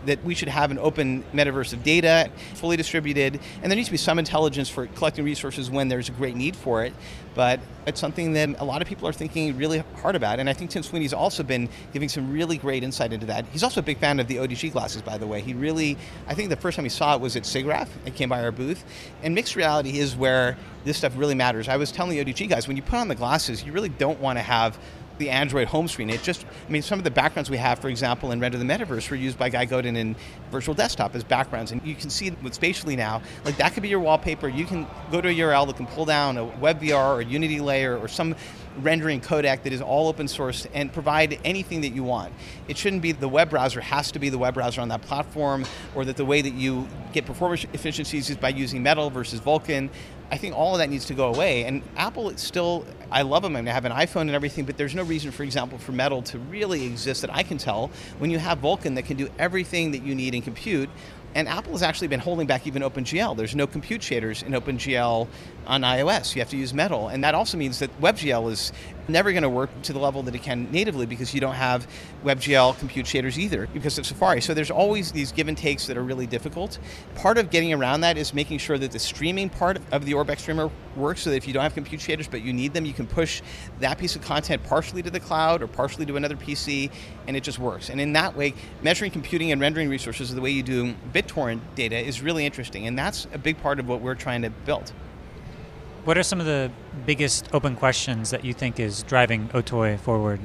that we should have an open metaverse of data, fully distributed, and there needs to be some intelligence for collecting resources when there's a great need for it. But it's something that a lot of people are thinking really hard about, and I think Tim Sweeney's also been giving some really great insight into that. He's also a big fan of the O D G glasses, by the way. He really, I think the first time he saw it was at SIGGRAPH. It came by our booth, and mixed reality is where this stuff really matters. I was telling the O D G guys, when you put on the glasses, you really don't want to have the Android home screen. It just, I mean, some of the backgrounds we have, for example, in Render the Metaverse were used by Guy Godin in Virtual Desktop as backgrounds. And you can see with spatially now, like that could be your wallpaper. You can go to a U R L that can pull down a WebVR or Unity layer or some rendering codec that is all open source and provide anything that you want. It shouldn't be the web browser has to be the web browser on that platform, or that the way that you get performance efficiencies is by using Metal versus Vulkan. I think all of that needs to go away. And Apple is still, I love them. I mean, I have an iPhone and everything, but there's no reason, for example, for Metal to really exist that I can tell when you have Vulkan that can do everything that you need in compute. And Apple has actually been holding back even OpenGL. There's no compute shaders in OpenGL on iOS. You have to use Metal. And that also means that WebGL is never going to work to the level that it can natively because you don't have WebGL compute shaders either because of Safari. So there's always these give and takes that are really difficult. Part of getting around that is making sure that the streaming part of the Orbex streamer works so that if you don't have compute shaders but you need them, you can push that piece of content partially to the cloud or partially to another P C, and it just works. And in that way, measuring computing and rendering resources the way you do BitTorrent data is really interesting, and that's a big part of what we're trying to build. What are some of the biggest open questions that you think is driving Otoy forward?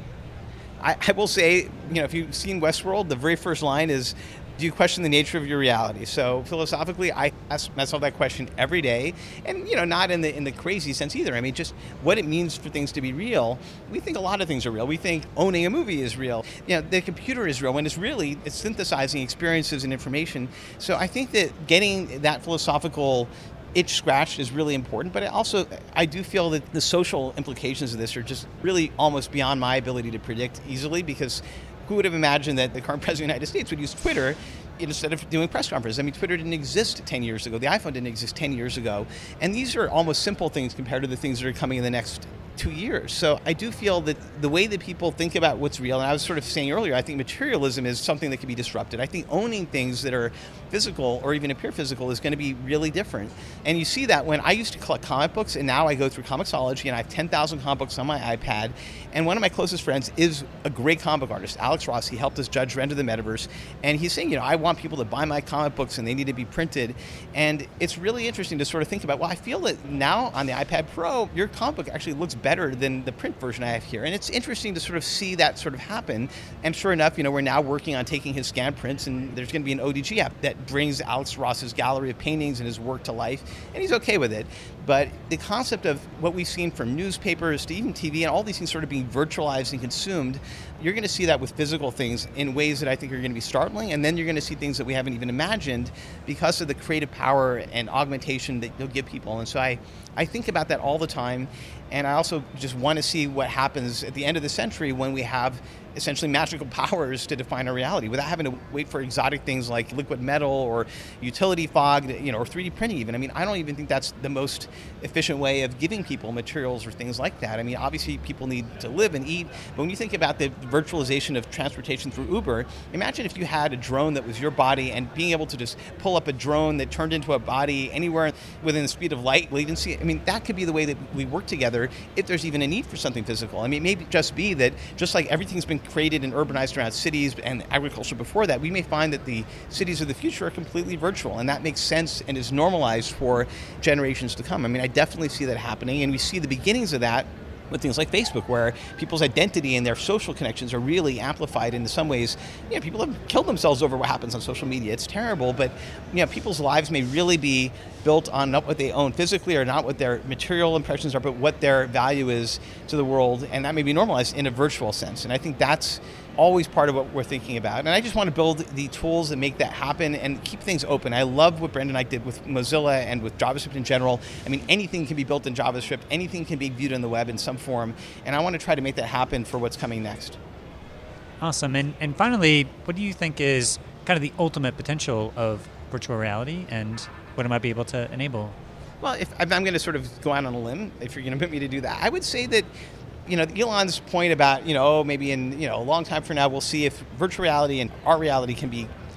I, I will say, you know, if you've seen Westworld, the very first line is, do you question the nature of your reality? So philosophically, I ask myself that question every day, and you know, not in the in the crazy sense either. I mean, just what it means for things to be real. We think a lot of things are real. We think owning a movie is real. You know, the computer is real, and it's really it's synthesizing experiences and information. So I think that getting that philosophical itch scratched is really important, but I also, I do feel that the social implications of this are just really almost beyond my ability to predict easily, because who would have imagined that the current president of the United States would use Twitter instead of doing press conferences? I mean, Twitter didn't exist ten years ago. The iPhone didn't exist ten years ago. And these are almost simple things compared to the things that are coming in the next two years. So I do feel that the way that people think about what's real, and I was sort of saying earlier, I think materialism is something that can be disrupted. I think owning things that are physical or even appear physical is going to be really different. And you see that when I used to collect comic books, and now I go through Comixology and I have ten thousand comic books on my iPad. And one of my closest friends is a great comic book artist, Alex Ross. He helped us judge Render the Metaverse. And he's saying, you know, I want people to buy my comic books and they need to be printed. And it's really interesting to sort of think about, well, I feel that now on the iPad Pro, your comic book actually looks better than the print version I have here. And it's interesting to sort of see that sort of happen. And sure enough, you know, we're now working on taking his scan prints, and there's going to be an O D G app that brings Alex Ross's gallery of paintings and his work to life. And he's okay with it. But the concept of what we've seen from newspapers to even T V and all these things sort of being virtualized and consumed, you're going to see that with physical things in ways that I think are going to be startling. And then you're going to see things that we haven't even imagined because of the creative power and augmentation that you'll give people. And so I, I think about that all the time. And I also just want to see what happens at the end of the century when we have essentially magical powers to define our reality without having to wait for exotic things like liquid metal or utility fog, you know, or three D printing even. I mean, I don't even think that's the most efficient way of giving people materials or things like that. I mean, obviously people need to live and eat, but when you think about the virtualization of transportation through Uber, imagine if you had a drone that was your body and being able to just pull up a drone that turned into a body anywhere within the speed of light latency. I mean, that could be the way that we work together if there's even a need for something physical. I mean, it may just be that just like everything's been created and urbanized around cities and agriculture before that, we may find that the cities of the future are completely virtual, and that makes sense and is normalized for generations to come. I mean, I definitely see that happening, and we see the beginnings of that with things like Facebook, where people's identity and their social connections are really amplified in some ways. You know, people have killed themselves over what happens on social media. It's terrible, but you know, people's lives may really be built on not what they own physically or not what their material impressions are, but what their value is to the world, and that may be normalized in a virtual sense. And I think that's always part of what we're thinking about. And I just want to build the tools that make that happen and keep things open. I love what Brendan and I did with Mozilla and with JavaScript in general. I mean, anything can be built in JavaScript. Anything can be viewed on the web in some form. And I want to try to make that happen for what's coming next. Awesome. And, and finally, what do you think is kind of the ultimate potential of virtual reality and what it might be able to enable? Well, if I'm going to sort of go out on a limb, if you're going to put me to do that, I would say that, you know, Elon's point about, you know, maybe in, you know, a long time from now, we'll see if virtual reality and our reality can be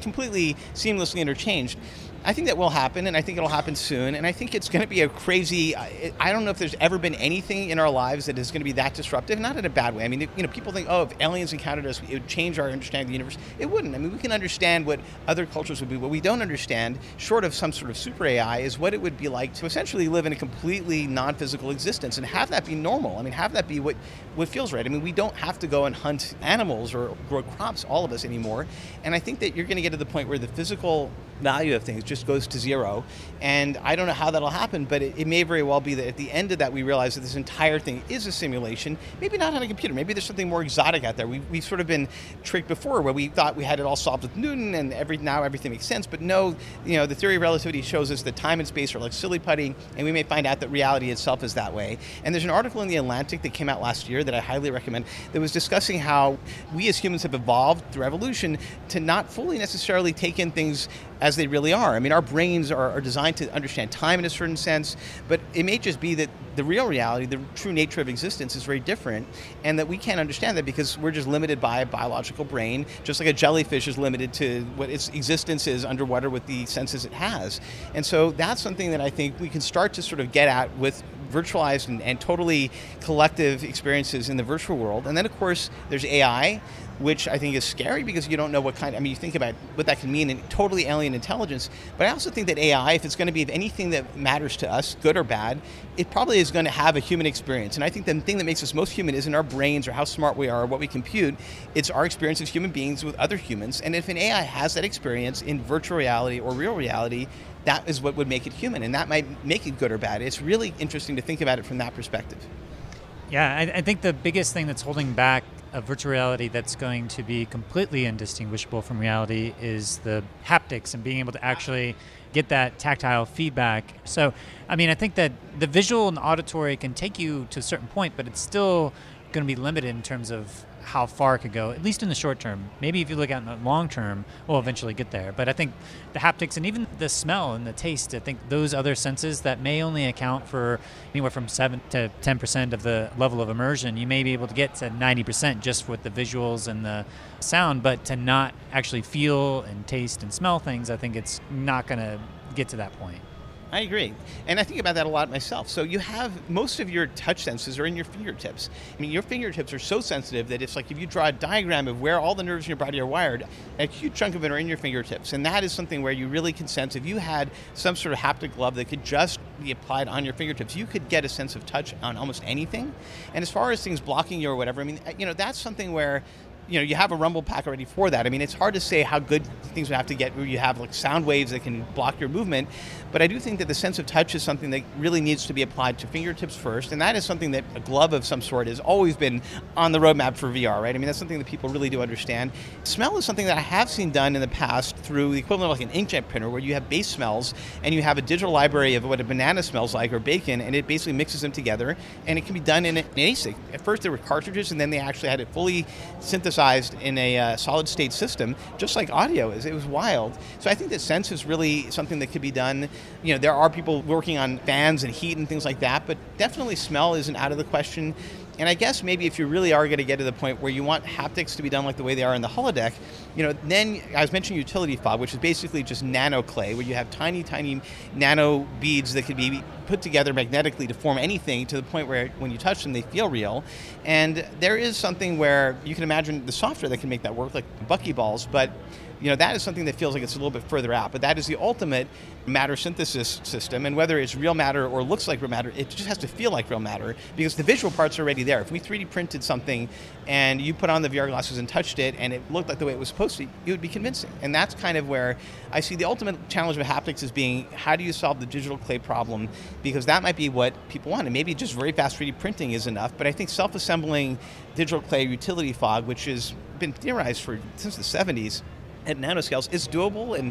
completely seamlessly interchanged. I think that will happen, and I think it'll happen soon, and I think it's going to be a crazy, I don't know if there's ever been anything in our lives that is going to be that disruptive, not in a bad way. I mean, you know, people think, oh, if aliens encountered us, it would change our understanding of the universe. It wouldn't. I mean, we can understand what other cultures would be. What we don't understand, short of some sort of super A I, is what it would be like to essentially live in a completely non-physical existence and have that be normal. I mean, have that be what, what feels right. I mean, we don't have to go and hunt animals or grow crops, all of us, anymore. And I think that you're going to get to the point where the physical value of things just goes to zero. And I don't know how that'll happen, but it, it may very well be that at the end of that we realize that this entire thing is a simulation, maybe not on a computer, maybe there's something more exotic out there. We, we've sort of been tricked before where we thought we had it all solved with Newton and every now everything makes sense, but no, you know, the theory of relativity shows us that time and space are like silly putty, and we may find out that reality itself is that way. And there's an article in The Atlantic that came out last year that I highly recommend that was discussing how we as humans have evolved through evolution to not fully necessarily take in things as they really are. I mean, our brains are, are designed to understand time in a certain sense, but it may just be that the real reality, the true nature of existence is very different, and that we can't understand that because we're just limited by a biological brain, just like a jellyfish is limited to what its existence is underwater with the senses it has. And so that's something that I think we can start to sort of get at with virtualized and, and totally collective experiences in the virtual world. And then, of course, there's A I, which I think is scary because you don't know what kind, I mean, you think about what that can mean in totally alien intelligence, but I also think that A I, if it's going to be anything that matters to us, good or bad, it probably is going to have a human experience. And I think the thing that makes us most human isn't our brains or how smart we are or what we compute, it's our experience as human beings with other humans. And if an A I has that experience in virtual reality or real reality, that is what would make it human, and that might make it good or bad. It's really interesting to think about it from that perspective. Yeah, I, I think the biggest thing that's holding back a virtual reality that's going to be completely indistinguishable from reality is the haptics and being able to actually get that tactile feedback. So, I mean, I think that the visual and auditory can take you to a certain point, but it's still going to be limited in terms of how far it could go, at least in the short term. Maybe if you look at in the long term, we'll eventually get there. But I think the haptics and even the smell and the taste, I think those other senses that may only account for anywhere from seven to ten percent of the level of immersion, you may be able to get to ninety percent just with the visuals and the sound, but to not actually feel and taste and smell things, I think it's not going to get to that point. I agree. And I think about that a lot myself. So you have, most of your touch senses are in your fingertips. I mean, your fingertips are so sensitive that it's like if you draw a diagram of where all the nerves in your body are wired, a huge chunk of it are in your fingertips. And that is something where you really can sense, if you had some sort of haptic glove that could just be applied on your fingertips, you could get a sense of touch on almost anything. And as far as things blocking you or whatever, I mean, you know, that's something where, you know, you have a rumble pack already for that. I mean, it's hard to say how good things would have to get where you have like sound waves that can block your movement, but I do think that the sense of touch is something that really needs to be applied to fingertips first, and that is something that a glove of some sort has always been on the roadmap for V R, right? I mean, that's something that people really do understand. Smell is something that I have seen done in the past through the equivalent of like an inkjet printer, where you have base smells and you have a digital library of what a banana smells like or bacon, and it basically mixes them together, and it can be done in an A S I C. At first there were cartridges, and then they actually had it fully synthesized in a uh, solid state system, just like audio is. It was wild. So I think that sense is really something that could be done. You know, there are people working on fans and heat and things like that, but definitely smell isn't out of the question. And I guess maybe if you really are going to get to the point where you want haptics to be done like the way they are in the holodeck, you know, then I was mentioning utility fog, which is basically just nano clay, where you have tiny, tiny nano beads that could be put together magnetically to form anything to the point where when you touch them, they feel real. And there is something where you can imagine the software that can make that work, like buckyballs, but you know, that is something that feels like it's a little bit further out, but that is the ultimate matter synthesis system, and whether it's real matter or looks like real matter, it just has to feel like real matter because the visual part's already there. If we three D printed something and you put on the V R glasses and touched it and it looked like the way it was supposed to, it would be convincing. And that's kind of where I see the ultimate challenge of haptics as being, how do you solve the digital clay problem? Because that might be what people want, and maybe just very fast three D printing is enough, but I think self-assembling digital clay utility fog, which has been theorized for since the seventies, at nanoscales is doable, and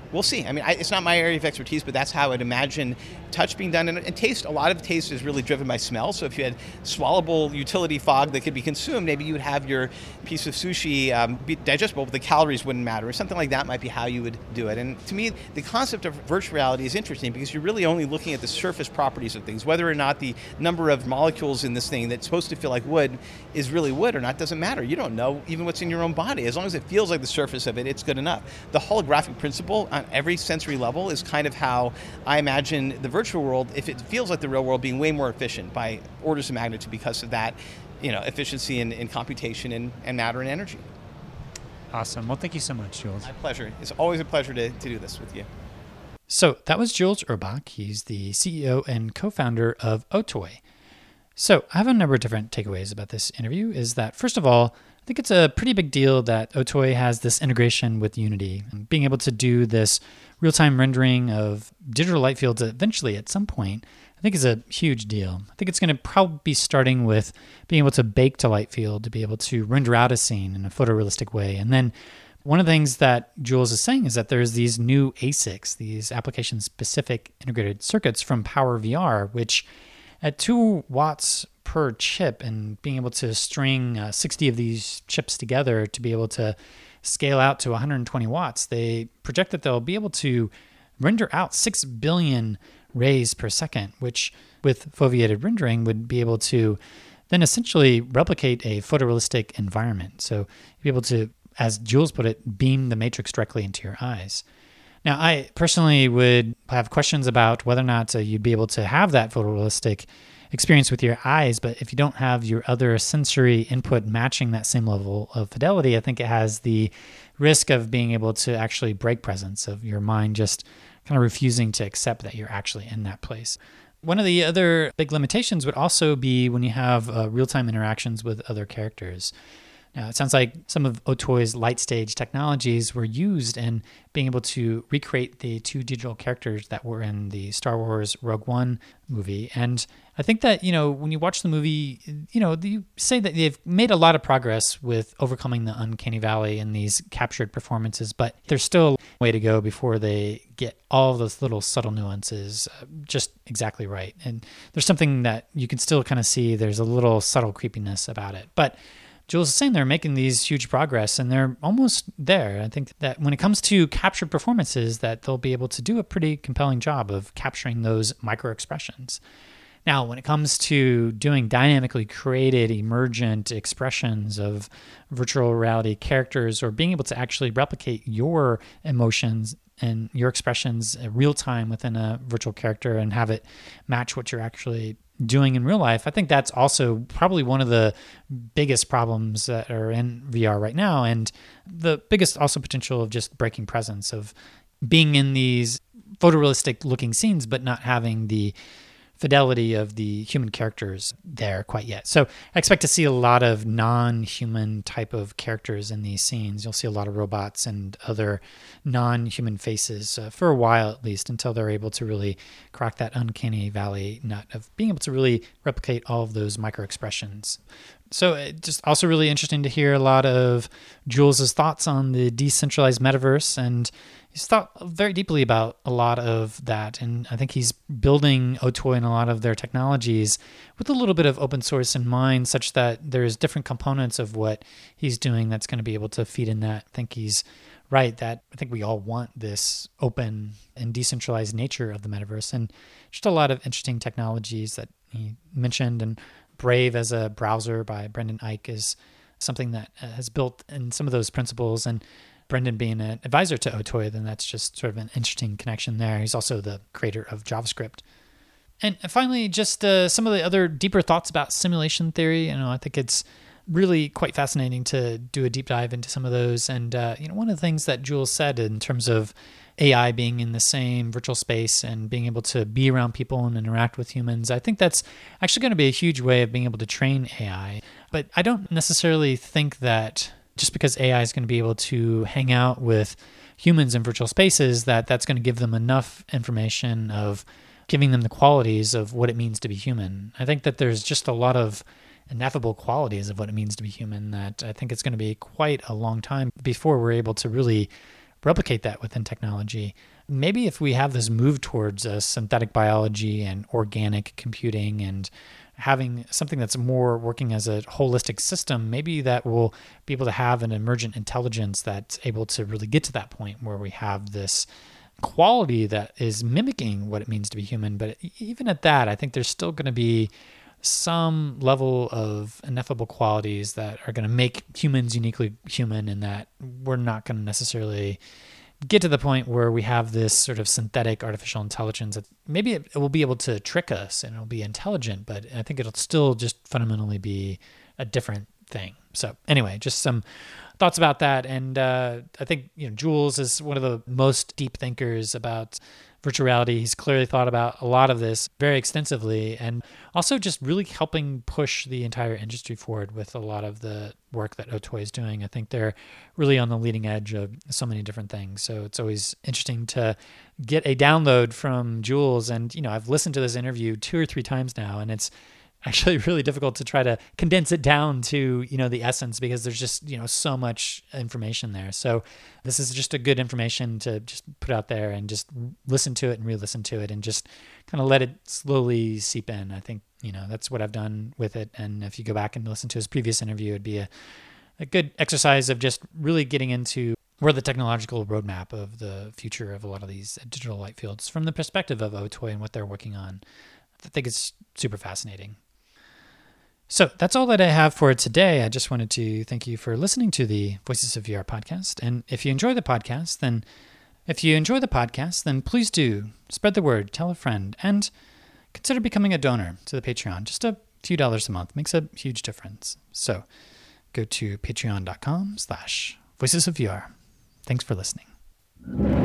we'll see. I mean, I, it's not my area of expertise, but that's how I'd imagine touch being done. And, and taste, a lot of taste is really driven by smell. So if you had swallowable utility fog that could be consumed, maybe you would have your piece of sushi um, be digestible, but the calories wouldn't matter, or something like that might be how you would do it. And to me, the concept of virtual reality is interesting because you're really only looking at the surface properties of things. Whether or not the number of molecules in this thing that's supposed to feel like wood is really wood or not doesn't matter. You don't know even what's in your own body. As long as it feels like the surface of it, it's good enough. The holographic principle on every sensory level is kind of how I imagine the virtual world, if it feels like the real world, being way more efficient by orders of magnitude because of that, you know, efficiency in, in computation and, and matter and energy. Awesome. Well, thank you so much, Jules. My pleasure. It's always a pleasure to, to do this with you. So that was Jules Urbach. He's the C E O and co-founder of Otoy. So I have a number of different takeaways about this interview. Is that, first of all, I think it's a pretty big deal that Otoy has this integration with Unity. And being able to do this real-time rendering of digital light fields eventually at some point, I think is a huge deal. I think it's going to probably be starting with being able to bake to light field, to be able to render out a scene in a photorealistic way. And then one of the things that Jules is saying is that there's these new A S I Cs, these application-specific integrated circuits from PowerVR, which at two watts per chip and being able to string uh, sixty of these chips together to be able to scale out to one hundred twenty watts, they project that they'll be able to render out six billion rays per second, which with foveated rendering would be able to then essentially replicate a photorealistic environment. So you'd be able to, as Jules put it, beam the matrix directly into your eyes. Now, I personally would have questions about whether or not uh, you'd be able to have that photorealistic experience with your eyes, but if you don't have your other sensory input matching that same level of fidelity, I think it has the risk of being able to actually break presence, of your mind just kind of refusing to accept that you're actually in that place. One of the other big limitations would also be when you have uh, real-time interactions with other characters. Now, it sounds like some of Otoy's light stage technologies were used in being able to recreate the two digital characters that were in the Star Wars Rogue One movie. And I think that, you know, when you watch the movie, you know, you say that they've made a lot of progress with overcoming the uncanny valley in these captured performances, but there's still a way to go before they get all those little subtle nuances uh, just exactly right. And there's something that you can still kind of see, there's a little subtle creepiness about it. But Jules is saying they're making these huge progress and they're almost there. I think that when it comes to captured performances, that they'll be able to do a pretty compelling job of capturing those micro expressions. Now, when it comes to doing dynamically created emergent expressions of virtual reality characters, or being able to actually replicate your emotions and your expressions in real time within a virtual character and have it match what you're actually doing in real life, I think that's also probably one of the biggest problems that are in V R right now, and the biggest also potential of just breaking presence, of being in these photorealistic looking scenes but not having the fidelity of the human characters there quite yet. So I expect to see a lot of non-human type of characters in these scenes. You'll see a lot of robots and other non-human faces uh, for a while at least, until they're able to really crack that uncanny valley nut of being able to really replicate all of those micro expressions. So it just also really interesting to hear a lot of Jules's thoughts on the decentralized metaverse, and he's thought very deeply about a lot of that. And I think he's building Otoy and a lot of their technologies with a little bit of open source in mind, such that there's different components of what he's doing that's going to be able to feed in that. I think he's right that I think we all want this open and decentralized nature of the metaverse, and just a lot of interesting technologies that he mentioned. And Brave as a browser by Brendan Eich is something that uh, has built in some of those principles, and Brendan being an advisor to Otoy, then that's just sort of an interesting connection there. He's also the creator of JavaScript. And finally, just uh, some of the other deeper thoughts about simulation theory. You know, I think it's really quite fascinating to do a deep dive into some of those. And, uh, you know, one of the things that Jules said in terms of A I being in the same virtual space and being able to be around people and interact with humans, I think that's actually going to be a huge way of being able to train A I. But I don't necessarily think that just because A I is going to be able to hang out with humans in virtual spaces, that that's going to give them enough information of giving them the qualities of what it means to be human. I think that there's just a lot of ineffable qualities of what it means to be human that I think it's going to be quite a long time before we're able to really replicate that within technology. Maybe if we have this move towards uh, synthetic biology and organic computing and having something that's more working as a holistic system, maybe that will be able to have an emergent intelligence that's able to really get to that point where we have this quality that is mimicking what it means to be human. But even at that, I think there's still going to be some level of ineffable qualities that are going to make humans uniquely human, and that we're not going to necessarily get to the point where we have this sort of synthetic artificial intelligence that maybe it, it will be able to trick us and it'll be intelligent, but I think it'll still just fundamentally be a different thing. So anyway, just some thoughts about that. And uh, I think, you know, Jules is one of the most deep thinkers about virtual reality. He's clearly thought about a lot of this very extensively, and also just really helping push the entire industry forward with a lot of the work that Otoy is doing. I think they're really on the leading edge of so many different things. So it's always interesting to get a download from Jules. And, you know, I've listened to this interview two or three times now, and it's actually really difficult to try to condense it down to, you know, the essence, because there's just, you know, so much information there. So this is just a good information to just put out there and just listen to it and re-listen to it and just kind of let it slowly seep in. I think, you know, that's what I've done with it. And if you go back and listen to his previous interview, it'd be a, a good exercise of just really getting into where the technological roadmap of the future of a lot of these digital light fields from the perspective of Otoy and what they're working on. I think it's super fascinating. So that's all that I have for today. I just wanted to thank you for listening to the Voices of V R podcast. And if you enjoy the podcast, then if you enjoy the podcast, then please do spread the word, tell a friend, and consider becoming a donor to the Patreon. Just a few dollars a month makes a huge difference. So go to patreon.com slash voices of VR. Thanks for listening.